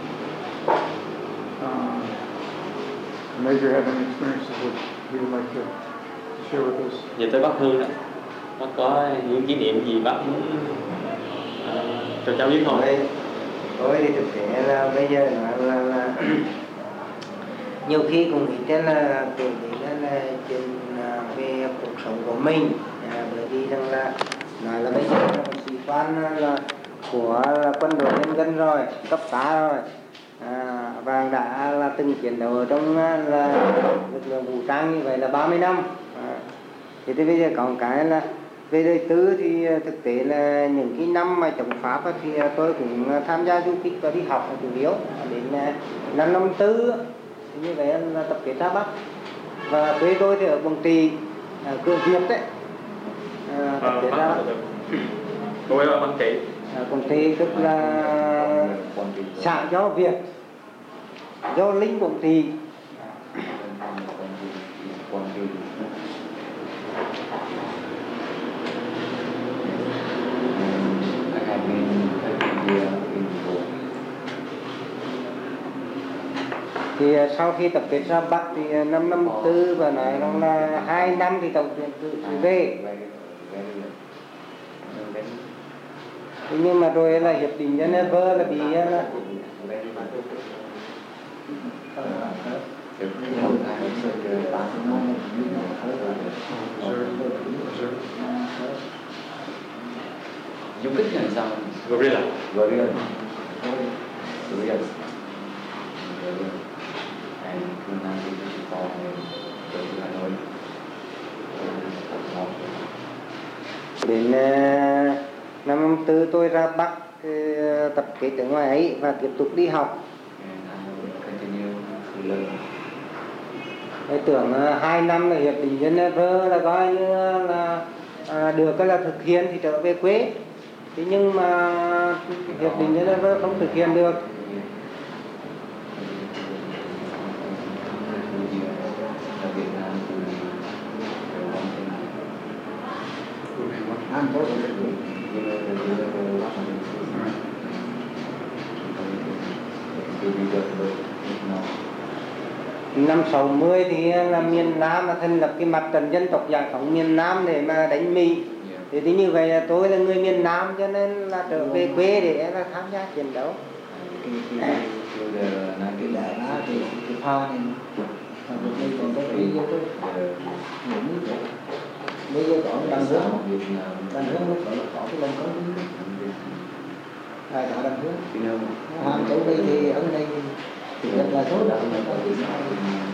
Major have any experiences that he would like to share with us? Về tới bác Hương đó, bác có những kỷ niệm gì bác muốn cho cháu biết không? Tôi thì thực tế là bây giờ là nhiều khi cũng nghĩ là kể đến là chuyện về cuộc sống của mình, bởi vì rằng là nói là bây giờ là một sĩ quan là của quân đội nhân dân rồi, cấp tá rồi, và đã là từng chiến đấu ở trong là lực lượng vũ trang như vậy là 30 năm. Thì bây giờ còn cái là về đời tư thì thực tế là những cái năm mà chống Pháp thì tôi cũng tham gia du kích và đi học là chủ yếu, đến năm 54 thì như vậy là tập kết ra Bắc, và quê tôi thì ở Quảng Trị, Cửa Việt đấy, tập kết ra Cô ấy ở Quảng Trị. Quảng Trị tức là xã do Việt, do lính Quảng Trị. Thì sau khi tập kết ra Bắc thì năm 54 và nói rằng là 2 năm thì tổng tuyển cử về. Thế nhưng mà rồi là hiệp định Geneva là bị là Du kích là sao? Guerrilla. And from 1954 to Hà Nội. Đến năm 54 tôi ra Bắc tập kết ở ngoài ấy và tiếp tục đi học. Tôi tưởng 2 năm là hiệp định Geneva là coi như là được cái là thực hiện thì trở về quê. Thế nhưng mà hiệp định Geneva không thực hiện được. Năm 60 thì là miền Nam là thành lập cái mặt trận dân tộc giải phóng miền Nam để mà đánh Mỹ. Thì như vậy là tôi là người miền Nam cho nên là trở về quê để là tham gia chiến đấu. Bây giờ có đàn hương lúc đó là có cái lần có ai cả đàn hương hàng chỗ đây thì ông này thì rất là tốt đó mà có cái sao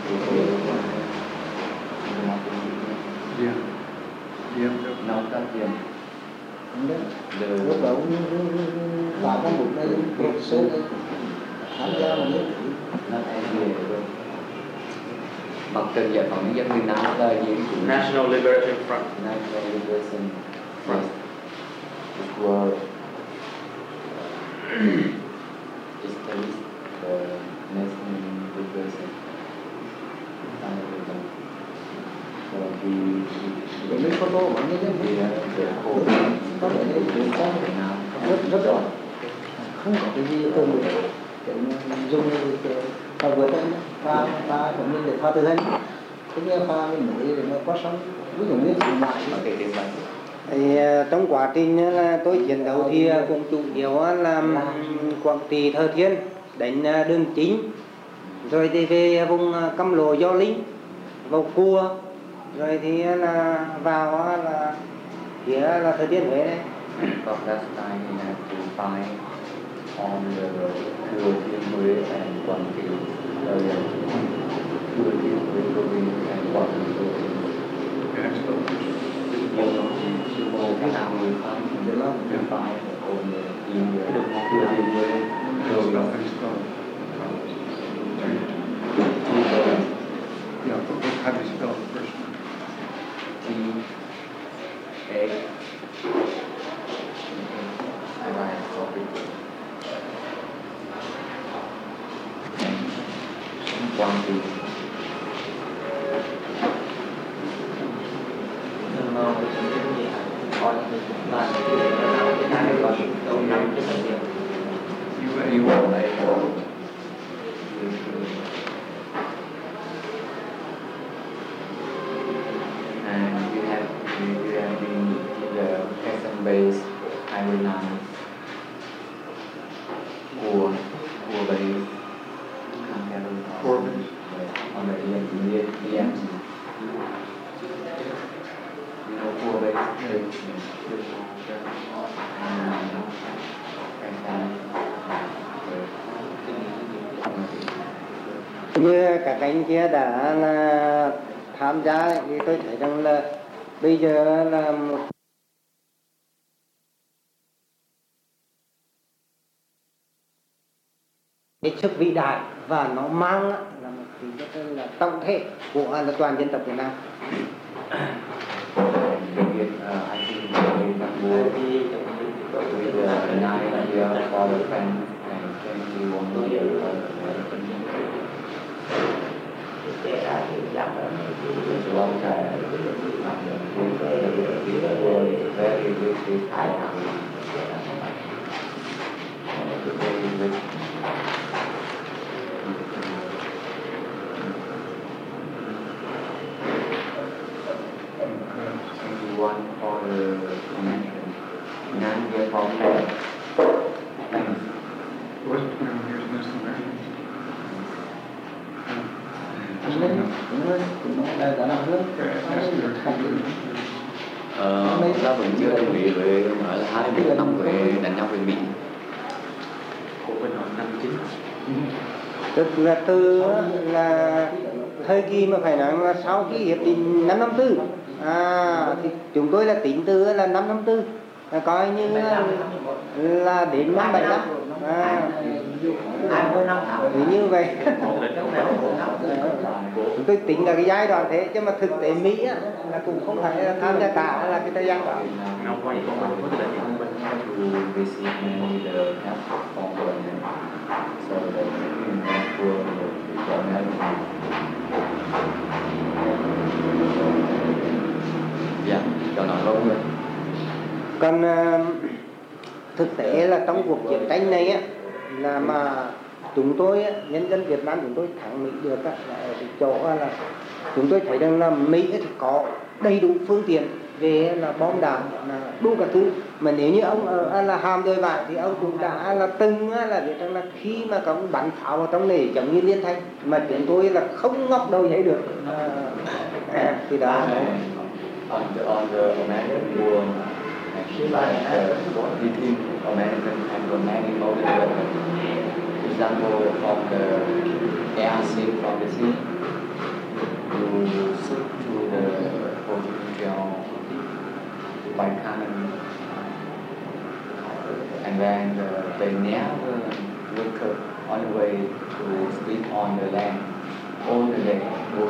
Nấu các diêm lúc đó vào cái bụng đây professor đây tham gia một cái nó em về rồi mặt trận giải phóng nhân dân miền Nam là gì? National Liberation Front. National Liberation Front. It was established the National Liberation Front. So để mình có tô bằng như thế có thể để cho Việt Nam rất rõ không có cái gì tương tự cái dùng cái vừa tên pha cũng như để pha từ thân cái như pha cái mũi để nó có sống ví dụ như dùng lại cái điểm này. Thì trong quá trình là tôi chiến đấu thì cũng chủ yếu là Quảng Trị Thừa Thiên đánh đường chính, rồi thì về vùng Cam Lộ do lính vào cua, rồi thì là vào là phía là Thừa Thiên Huế đấy. From that time we have to find on the Thừa Thiên Huế and Quảng Trị area. Thừa Thiên Huế province and Quảng Trị province. Nhiều cái nào người không được lắm, được phải ổn in the Thừa Thiên Huế province. Yeah, but how do you spell the first one? T A Quang Trị. And we have been in the Quezon base Highway 9 Cua base Cua base. On the near EMC. You know Cua base? Như các anh kia đã là tham gia thì tôi thấy rằng là bây giờ là một hết sức vĩ đại và nó mang là một tính chất là tổng thể của là toàn dân tộc Việt Nam. I think the number with the 9 year for the friend and 21 year for the it's a long time. The world is very rich with very rich. One for the connection. 9 year for friend. It wasn't 21 years in this American. Ta vẫn chưa đồng ý với nói là 21 năm với đánh nhau với Mỹ. Của bên họ 59. Tức là từ là thời kỳ mà phải nói là sau khi hiệp định 554 thì chúng tôi là tính từ là 554 là coi như là đến năm 75 thì như vậy chúng tôi tính là cái giai đoạn thế, chứ mà thực tế Mỹ là cũng không phải là tham gia cả là cái thời gian đó. Dạ, cho nói lâu hơn. Còn thực tế là trong cuộc chiến tranh này á, là mà chúng tôi nhân dân Việt Nam chúng tôi thắng Mỹ được là ở cái chỗ là chúng tôi thấy rằng là Mỹ thì có đầy đủ phương tiện về là bom đạn là đủ cả thứ, mà nếu như ông ở là Hàm Đồi Vải thì ông cũng đã là từng là biết rằng là khi mà có bắn pháo vào trong này giống như liên thanh mà chúng tôi là không ngóc đầu dậy được thì đó. On the American war, actually, between American and Romanian modern weapons. Example from the airship from the sea, you shoot to the Portuguese by cannon, and then they never wake up on the way to sleep on the land all the day.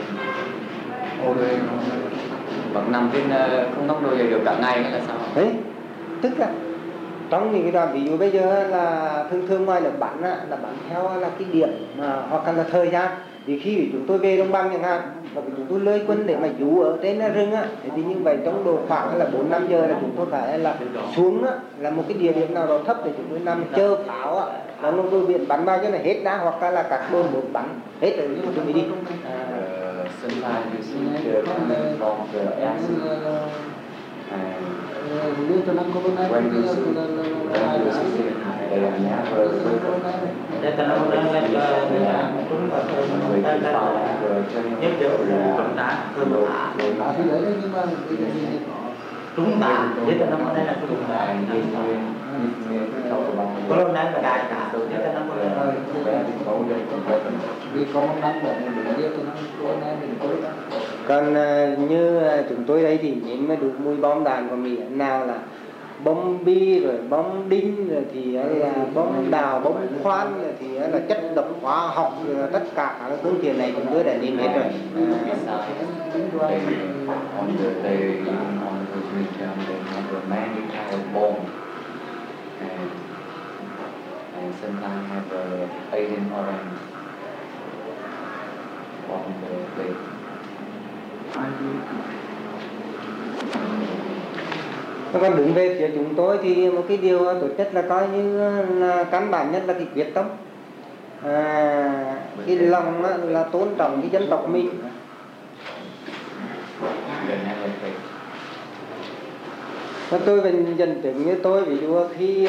Bậc nằm trên không ngóc đầu dậy được cả ngày hay là sao? Đấy, tức là trong những cái đoạn ví dụ bây giờ là thường ngoài là bắn là bắn theo là cái điểm mà hoặc là thời gian, thì khi chúng tôi về Đồng Bằng chẳng hạn và chúng tôi lơi quân để mà trú ở trên rừng thì như vậy trong độ khoảng là 4-5 giờ là chúng tôi phải là xuống là một cái địa điểm nào đó thấp để chúng tôi nằm chờ pháo là lúc tôi biển bắn bao cho là hết đã, hoặc là các đồn bột bắn hết rồi chúng tôi đi. Sometimes you see the coming from the acid, and when you see, they are never nhất điều là chúng ta thì đấy nhưng mà chúng ta nhất là nó đây là chúng ta có lâu nay mà đại cả nhất là nó vì có món ăn của mình biết cái nó nay mình có còn như chúng tôi đây thì nhìn mới được mùi bom đạn của mình nào là bom bi rồi bom đinh rồi thì là bom đào bom khoan rồi thì là chất độc hóa học rồi tất cả các phương tiện này chúng tôi đã nhìn hết rồi. On the day on the museum they have many kind of bomb and sometimes have Agent Orange on the plate. Còn đứng về phía chúng tôi thì một cái điều tốt nhất là coi như là căn bản nhất là cái quyết tâm, cái lòng là tôn trọng cái dân tộc mình. Và tôi vẫn dẫn chứng như tôi ví dụ khi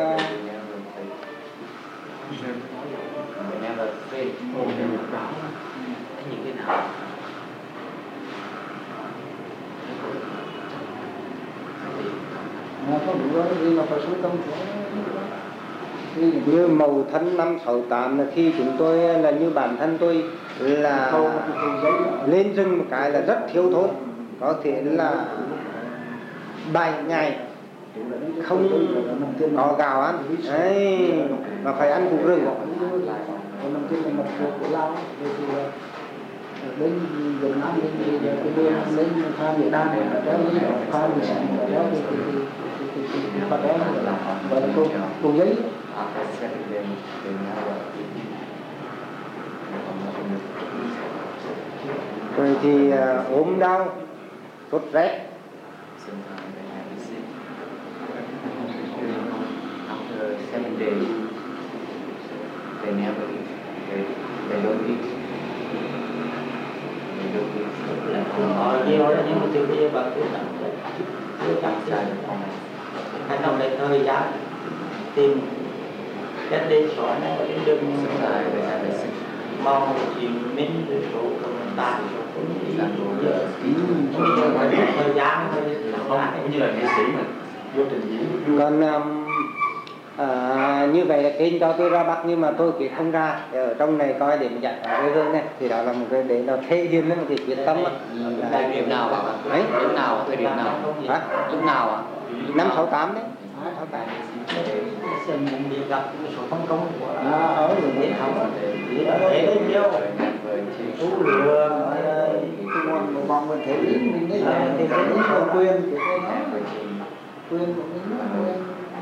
như màu thân năm 68 là khi chúng tôi là như bản thân tôi là lên rừng một cái là rất thiếu thốn, có thể là 7 ngày không có gạo ăn đấy, mà phải ăn củ rừng. bên Việt Nam lên pha Việt Nam đó lý do pha mình sản đó thì pha đó gọi là cô giấy. Rồi thì ốm đau sốt rét. After 7 days, they never eat. They don't eat. Họ chỉ nói là những cái tiêu kia bằng cái chặt hay trong đây thời gian tìm cách đi xóa này đến đường Hồ Chí Minh rồi số tài số thời gian cũng như là nghệ sĩ mà vô trình diễn. Còn như vậy là kênh cho tôi ra Bắc nhưng mà tôi thì không ra ở trong này coi để mình dạy quê hương này, thì đó là một cái để nó thể hiện lên một cái quyết tâm. Thời điểm nào ạ? Đấy? Điểm nào? Thời điểm nào? Hả? Lúc nào ạ? Năm 68 đấy. xem mình đi gặp cái số phân công của Ở người đến không thì nó để đến nhiều số lượng một vòng mình thể lý mình đấy thì cái lý do quyền của tôi nói quyền của mình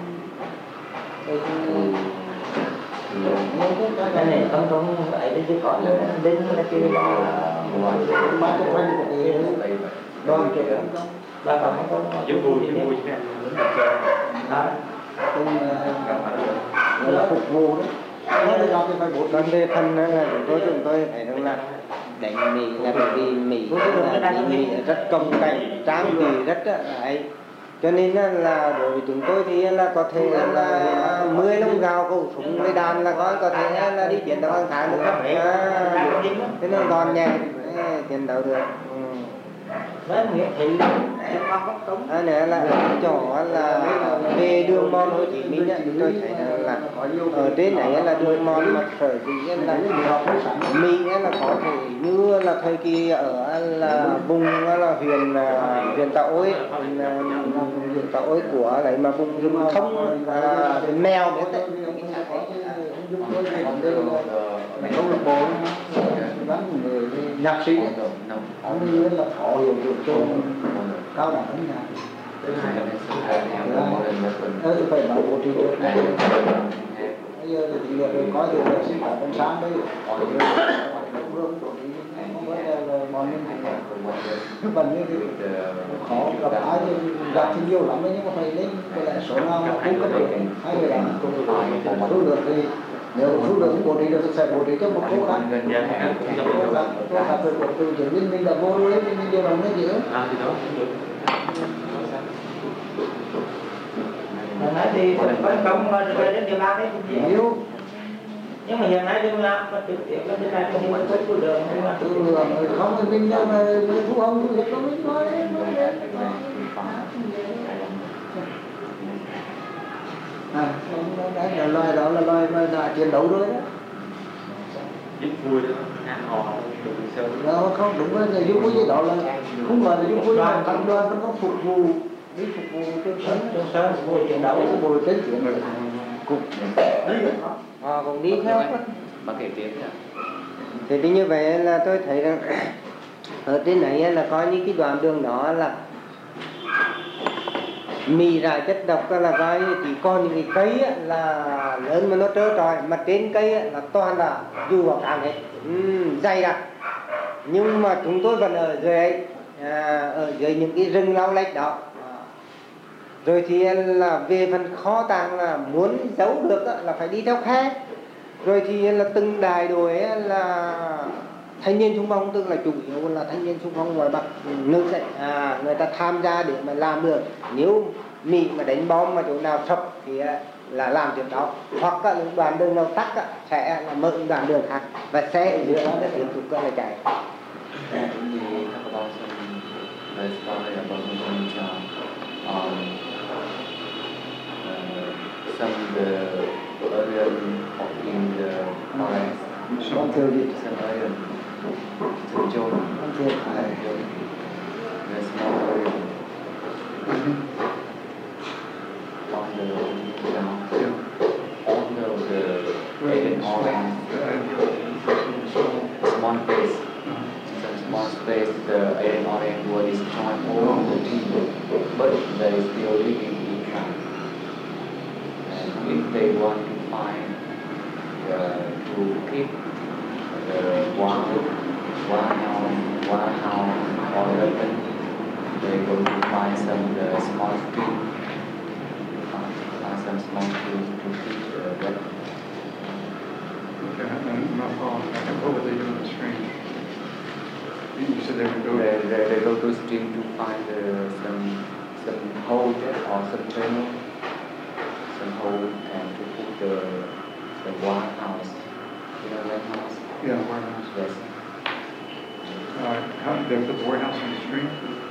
cái này không ấy đấy chứ còn đến là kia là ba cái quanh của thì đoàn kết ba còn không có Giúp vui chứ em. đó là phục vụ đấy. Nói là do cái phải bố Còn về phần là chúng tôi thấy rằng là đánh Mỹ là bởi vì Mỹ rất công cảnh, trang bị rất ấy, cho nên là đối với chúng tôi thì là có thể là 10 lông gạo khẩu súng với đạn là có thể là đi chiến đấu hàng tháng được, thế nên còn nhẹ chiến đấu được. với nghĩa thị Nữa là chỗ là về đường mòn Hồ Chí Minh tôi thấy là ở trên này là đường mòn mà sở dĩ là Mỹ là có thể như là thời kỳ ở là vùng là huyện Tà Ối, huyện Tà Ối của đấy mà vùng rừng thông mèo biết đấy. câu lạc bộ gắn người nhạc sĩ ông ấy là họ hiểu được cho cao đẳng âm nhạc. Tôi phải bảo bố trí được. Bây giờ thì được coi được là sinh hoạt trong sáng đấy, họ được luôn chỗ đi không có là bọn mình thì phần như thì khó gặp ai thì gặp thì nhiều lắm đấy, nhưng mà phải lên cái lại số nào cung cấp được hay là thu được thì nếu thu được bố trí được thì sẽ bố trí cho một cố gắng cố gắng của từ chứng minh mình đã vô đấy mình điều động cái gì đó nói thì phân công về đến địa bàn đấy nhiều nhưng mà hiện nay đừng làm và trực tiếp là cái này không có của đường không thì mình thu không thu hết nó mới nói là loài đó là loài mà đã chiến đấu rồi đó. Giúp vui đó, ăn hò được sơn. Đó không đúng là giúp vui đó là không gọi là giúp vui mà tập đoàn nó có phục vụ đi phục vụ trên sân phục vụ chiến đấu phục vụ trên chiến rồi cũng họ cũng đi theo Bác kể tiếp nhá. thế thì như vậy là tôi thấy rằng ở trên này là coi như cái đoạn đường đó là mì rải chất độc là coi chỉ còn những cái cây là lớn mà nó trơ trọi, mà trên cây là toàn là dù vào càng hết dày đặc, nhưng mà chúng tôi vẫn ở dưới ở dưới những cái rừng lau lách đó. Rồi thì là về phần kho tàng là muốn giấu được là phải đi theo khe. Rồi thì là từng đài đội là thanh niên xung phong, tức là chủ yếu là thanh niên xung phong ngoài Bắc nước đấy, người ta tham gia để mà làm được. Nếu Mỹ mà đánh bom mà chỗ nào sập thì là làm việc đó, hoặc là đoạn đường nào tắc sẽ là mở đoạn đường khác và xe ở giữa đó sẽ tiếp tục là chạy. Some of the area in the forest, some area to join the small area on the Agent Orange small space. Some small space, the Agent Orange will destroy all the people, but they still living in time. If they want to find to keep the warehouse or weapon, they go to find some the small stream, find some small stream to keep the weapon. Okay, I'm not following. What would they do in the stream? You said they would go. They go to stream to find some hole or some channel. Hole and to put the warehouse, warehouse. Yeah, warehouse. Yes. How did they put the warehouse in the stream?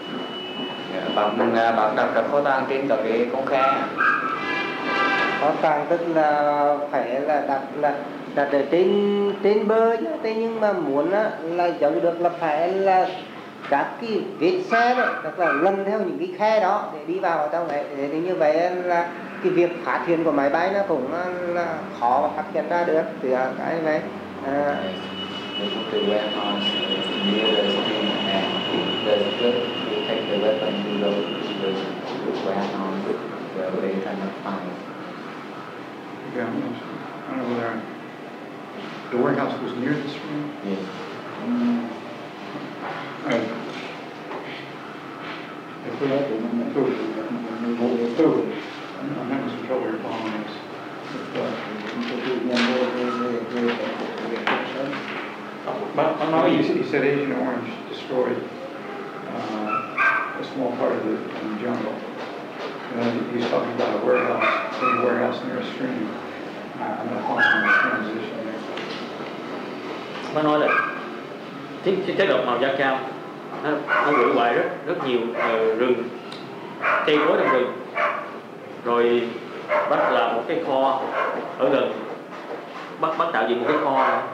Bạn đặt cái kho tàng trên cả cái con khe. Kho tàng tức là phải là đặt ở trên bờ chứ, thế nhưng mà muốn là giấu được là phải là các cái vết xe đấy, tức là lần theo những cái khe đó để đi vào trong đấy. Thế thì như vậy là cái việc phát hiện của máy bay nó cũng là khó phát hiện ra được từ cái này. They put the warehouse near the stream, and if the good to take the weapon to the warehouse where they cannot find. Yeah, I don't know whether the warehouse was near the stream. Yes. I'm having some trouble here following this. Bác nói gì? He said Agent Orange destroyed a small part of the jungle. He's talking about a warehouse near a stream. I'm not following the transition there. Bác nói là chế độ màu da cam nó gửi hoài rất nhiều rừng, cây cối trong rừng. Rồi bác làm một cái kho ở gần, bác tạo dựng một cái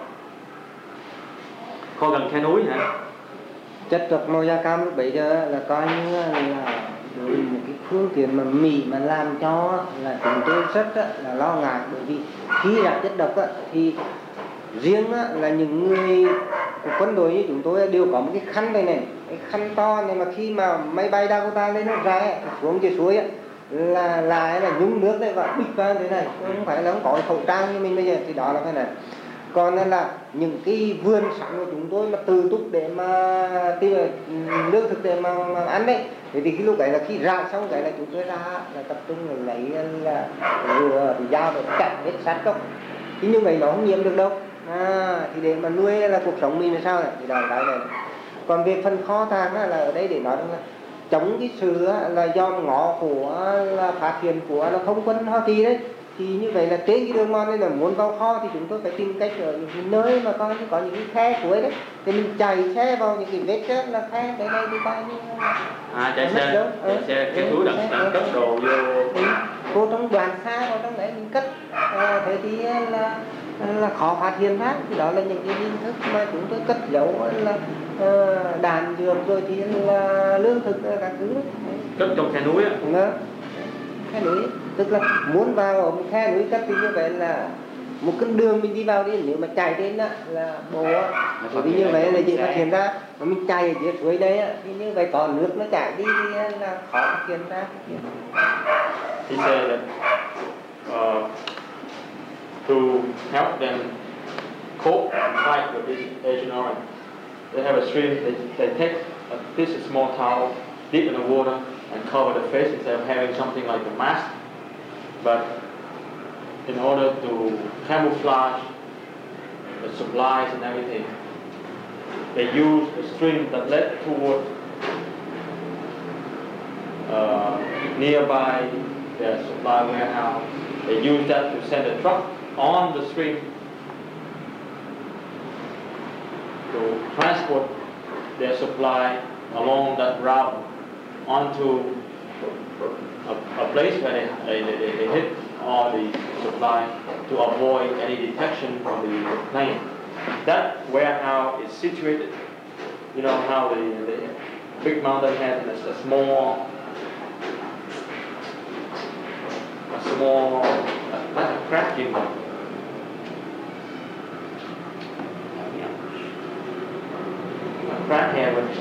kho gần khe núi hả? Chất độc màu da cam lúc bấy giờ là coi như là một cái phương tiện mà Mỹ mà làm cho là chúng tôi rất là lo ngại, bởi vì khi đặt chất độc thì riêng là những người của quân đội như chúng tôi đều có một cái khăn này, cái khăn to này, mà khi mà máy bay Dakota lên nó ra xuống dưới suối là nhúng nước đấy và bịch vào thế này, không phải là không có khẩu trang như mình bây giờ, thì đó là cái này. Còn là những cái vườn sắn của chúng tôi mà tự túc để mà tìm lương thực để mà ăn đấy, thì khi lúc đấy là khi ra xong cái là chúng tôi ra là tập trung lấy là rửa dao để chặt hết sát gốc, chứ như vậy nó không nhiễm được đâu. Thì để mà nuôi là cuộc sống mình là sao này, thì đó là này. Còn về phần kho tàng là ở đây để nói là chống cái sự là dòm ngó của là phát hiện của là không quân Hoa Kỳ đấy, Thì như vậy là trên cái đường mòn này là muốn vào kho thì chúng tôi phải tìm cách ở những cái nơi mà có những cái khe suối đấy, thì mình chạy xe vào những cái vết chết là khe cái này thì coi như chạy xe cái túi đặt cất đồ vô trong đoàn xa vào trong đấy mình cất, thế thì là khó phát hiện ra. Thì đó là những cái hình thức mà chúng tôi cất giấu là đạn dược rồi thì là lương thực các thứ đấy. Cất trong khe núi á. Khe núi tức là muốn vào ở một khe núi cất thì như vậy là một con đường mình đi vào đi, nếu mà chạy đến á là bộ thì như vậy là dễ phát hiện ra, mà mình chạy ở dưới suối đây á thì như vậy còn nước nó chảy đi thì là khó phát hiện ra. He said that to help them cope and fight with this Agent Orange, they have a stream. They take a piece of small towel, dip in the water, and cover the face instead of having something like a mask. But in order to camouflage the supplies and everything, they use the stream that led toward nearby their supply warehouse. They use that to send a truck on the stream to transport their supply along that route onto a place where they hit all the supply to avoid any detection from the plane. That warehouse is situated, you know how the big mountain has a small like a crack in them. A crack here with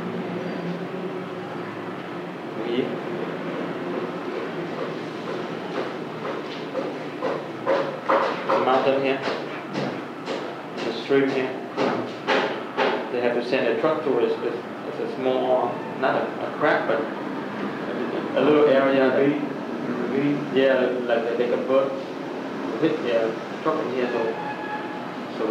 the mountain here, the stream here. They have to send a truck to it. It's a small, not a crack, but a little area. Yeah, like they convert hit their truck in here, so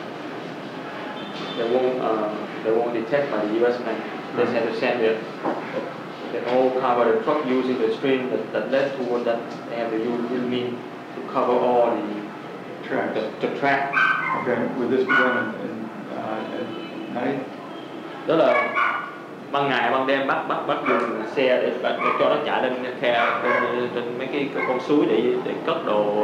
they won't detect by the U.S. plane. They have to send the whole cover the truck using the stream that led toward that. They have to use mean to cover all the Tracks. The track. Okay, would this be done at night? Đó là ban ngày ban đêm bắt dùng xe để cho nó chạy lên khe trên mấy cái con suối để cất đồ.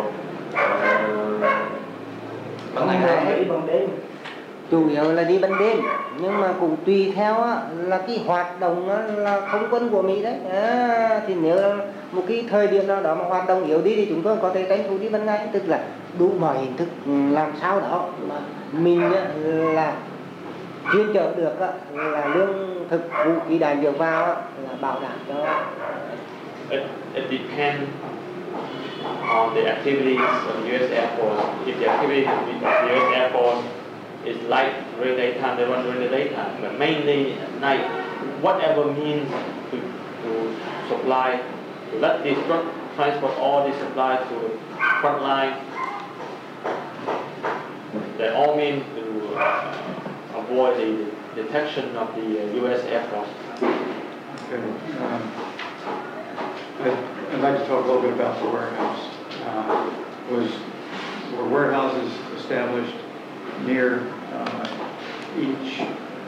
Ban ngày đi ban đêm, chủ yếu là đi ban đêm, nhưng mà cũng tùy theo á, là cái hoạt động á, là không quân của Mỹ đấy. Thì nếu một cái thời điểm nào đó mà hoạt động yếu đi thì chúng tôi có thể tranh thủ đi ban ngày, tức là đủ mọi hình thức làm sao đó mà mình á, là chuyên chở được á, là lương thực vũ khí đạn dược vào á, là bảo đảm cho. It depends on the activities of the U.S. Air Force. If the activities of the U.S. Air Force is light during daytime, they run during the daytime. But mainly at night, whatever means to supply, to let these trucks transport all these supplies to the front line, they all mean to avoid the detection of the U.S. Air Force. Okay. I'd like to talk a little bit about the warehouse. Were warehouses established near each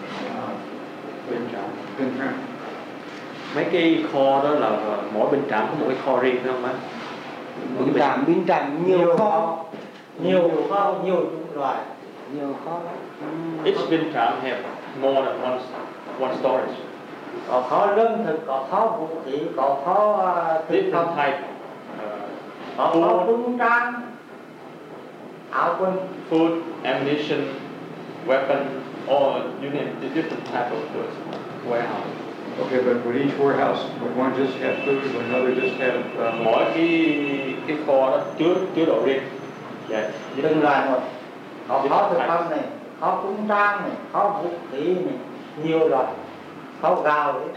bin trạm? Mấy cái kho đó là mỗi bên trạm có một cái kho riêng phải không anh? Bin trạm nhiều kho, nhiều loại. nhiều kho lắm. Each bin trạm have more than one storage. Có kho lương thực, có kho vũ khí, có kho Different type. có kho quân trang, áo quần. Food, ammunition, weapon, all you name the different type of warehouse. Okay, but would each warehouse, would one just have food, would another just have? Mỗi cái kho đó chứa đồ riêng. Yeah. Từng loại một. Có kho thực phẩm này, kho quân trang này, kho vũ khí này, nhiều loại. Kho gạo đấy.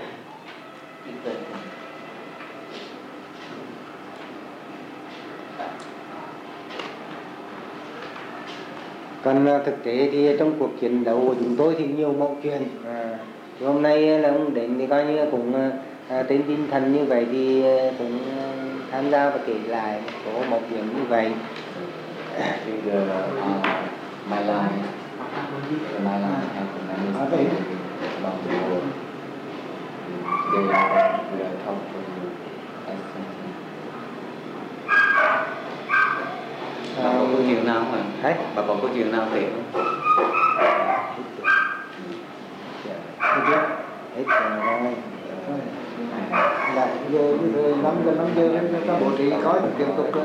Còn thực tế thì trong cuộc chiến đấu của chúng tôi thì nhiều mẫu chuyện. Hôm nay là ông đến thì coi như cũng trên tinh thần như vậy thì cũng tham gia và kể lại có một điểm như vậy. To my life has many stories about the world. Today we are talking as something. Bà có câu chuyện nào không ạ? Bà có câu chuyện nào kể không? Hết rồi. Lại giờ bây giờ 5 giờ nó bố trí khói tiếp tục cơ.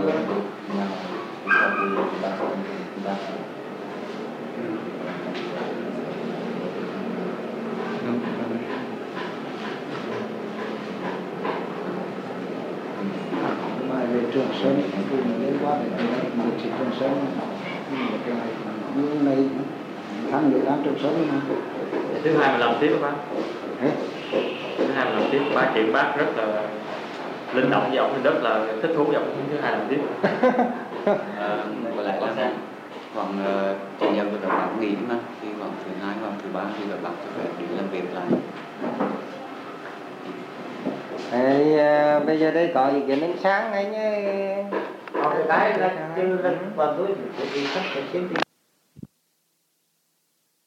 Về Trường Sơn cùng liên quan đến một chỉ Trường Sơn như này thằng người làm Trường Sơn mà. Thứ hai mà làm tiếp bác. Thứ hai mà làm tiếp bác chuyện bác rất là linh động với ông, rất là thích thú với ông. Thứ hai làm tiếp. Và lại là khoảng chủ nhật của các bạn nghỉ mà thì khoảng thứ hai hoặc thứ ba thì các bạn sẽ phải đi làm việc lại. Bây giờ đây có ý kiến đến sáng anh ấy. Còn cái là chưa lên bằng tôi thì khách phải xem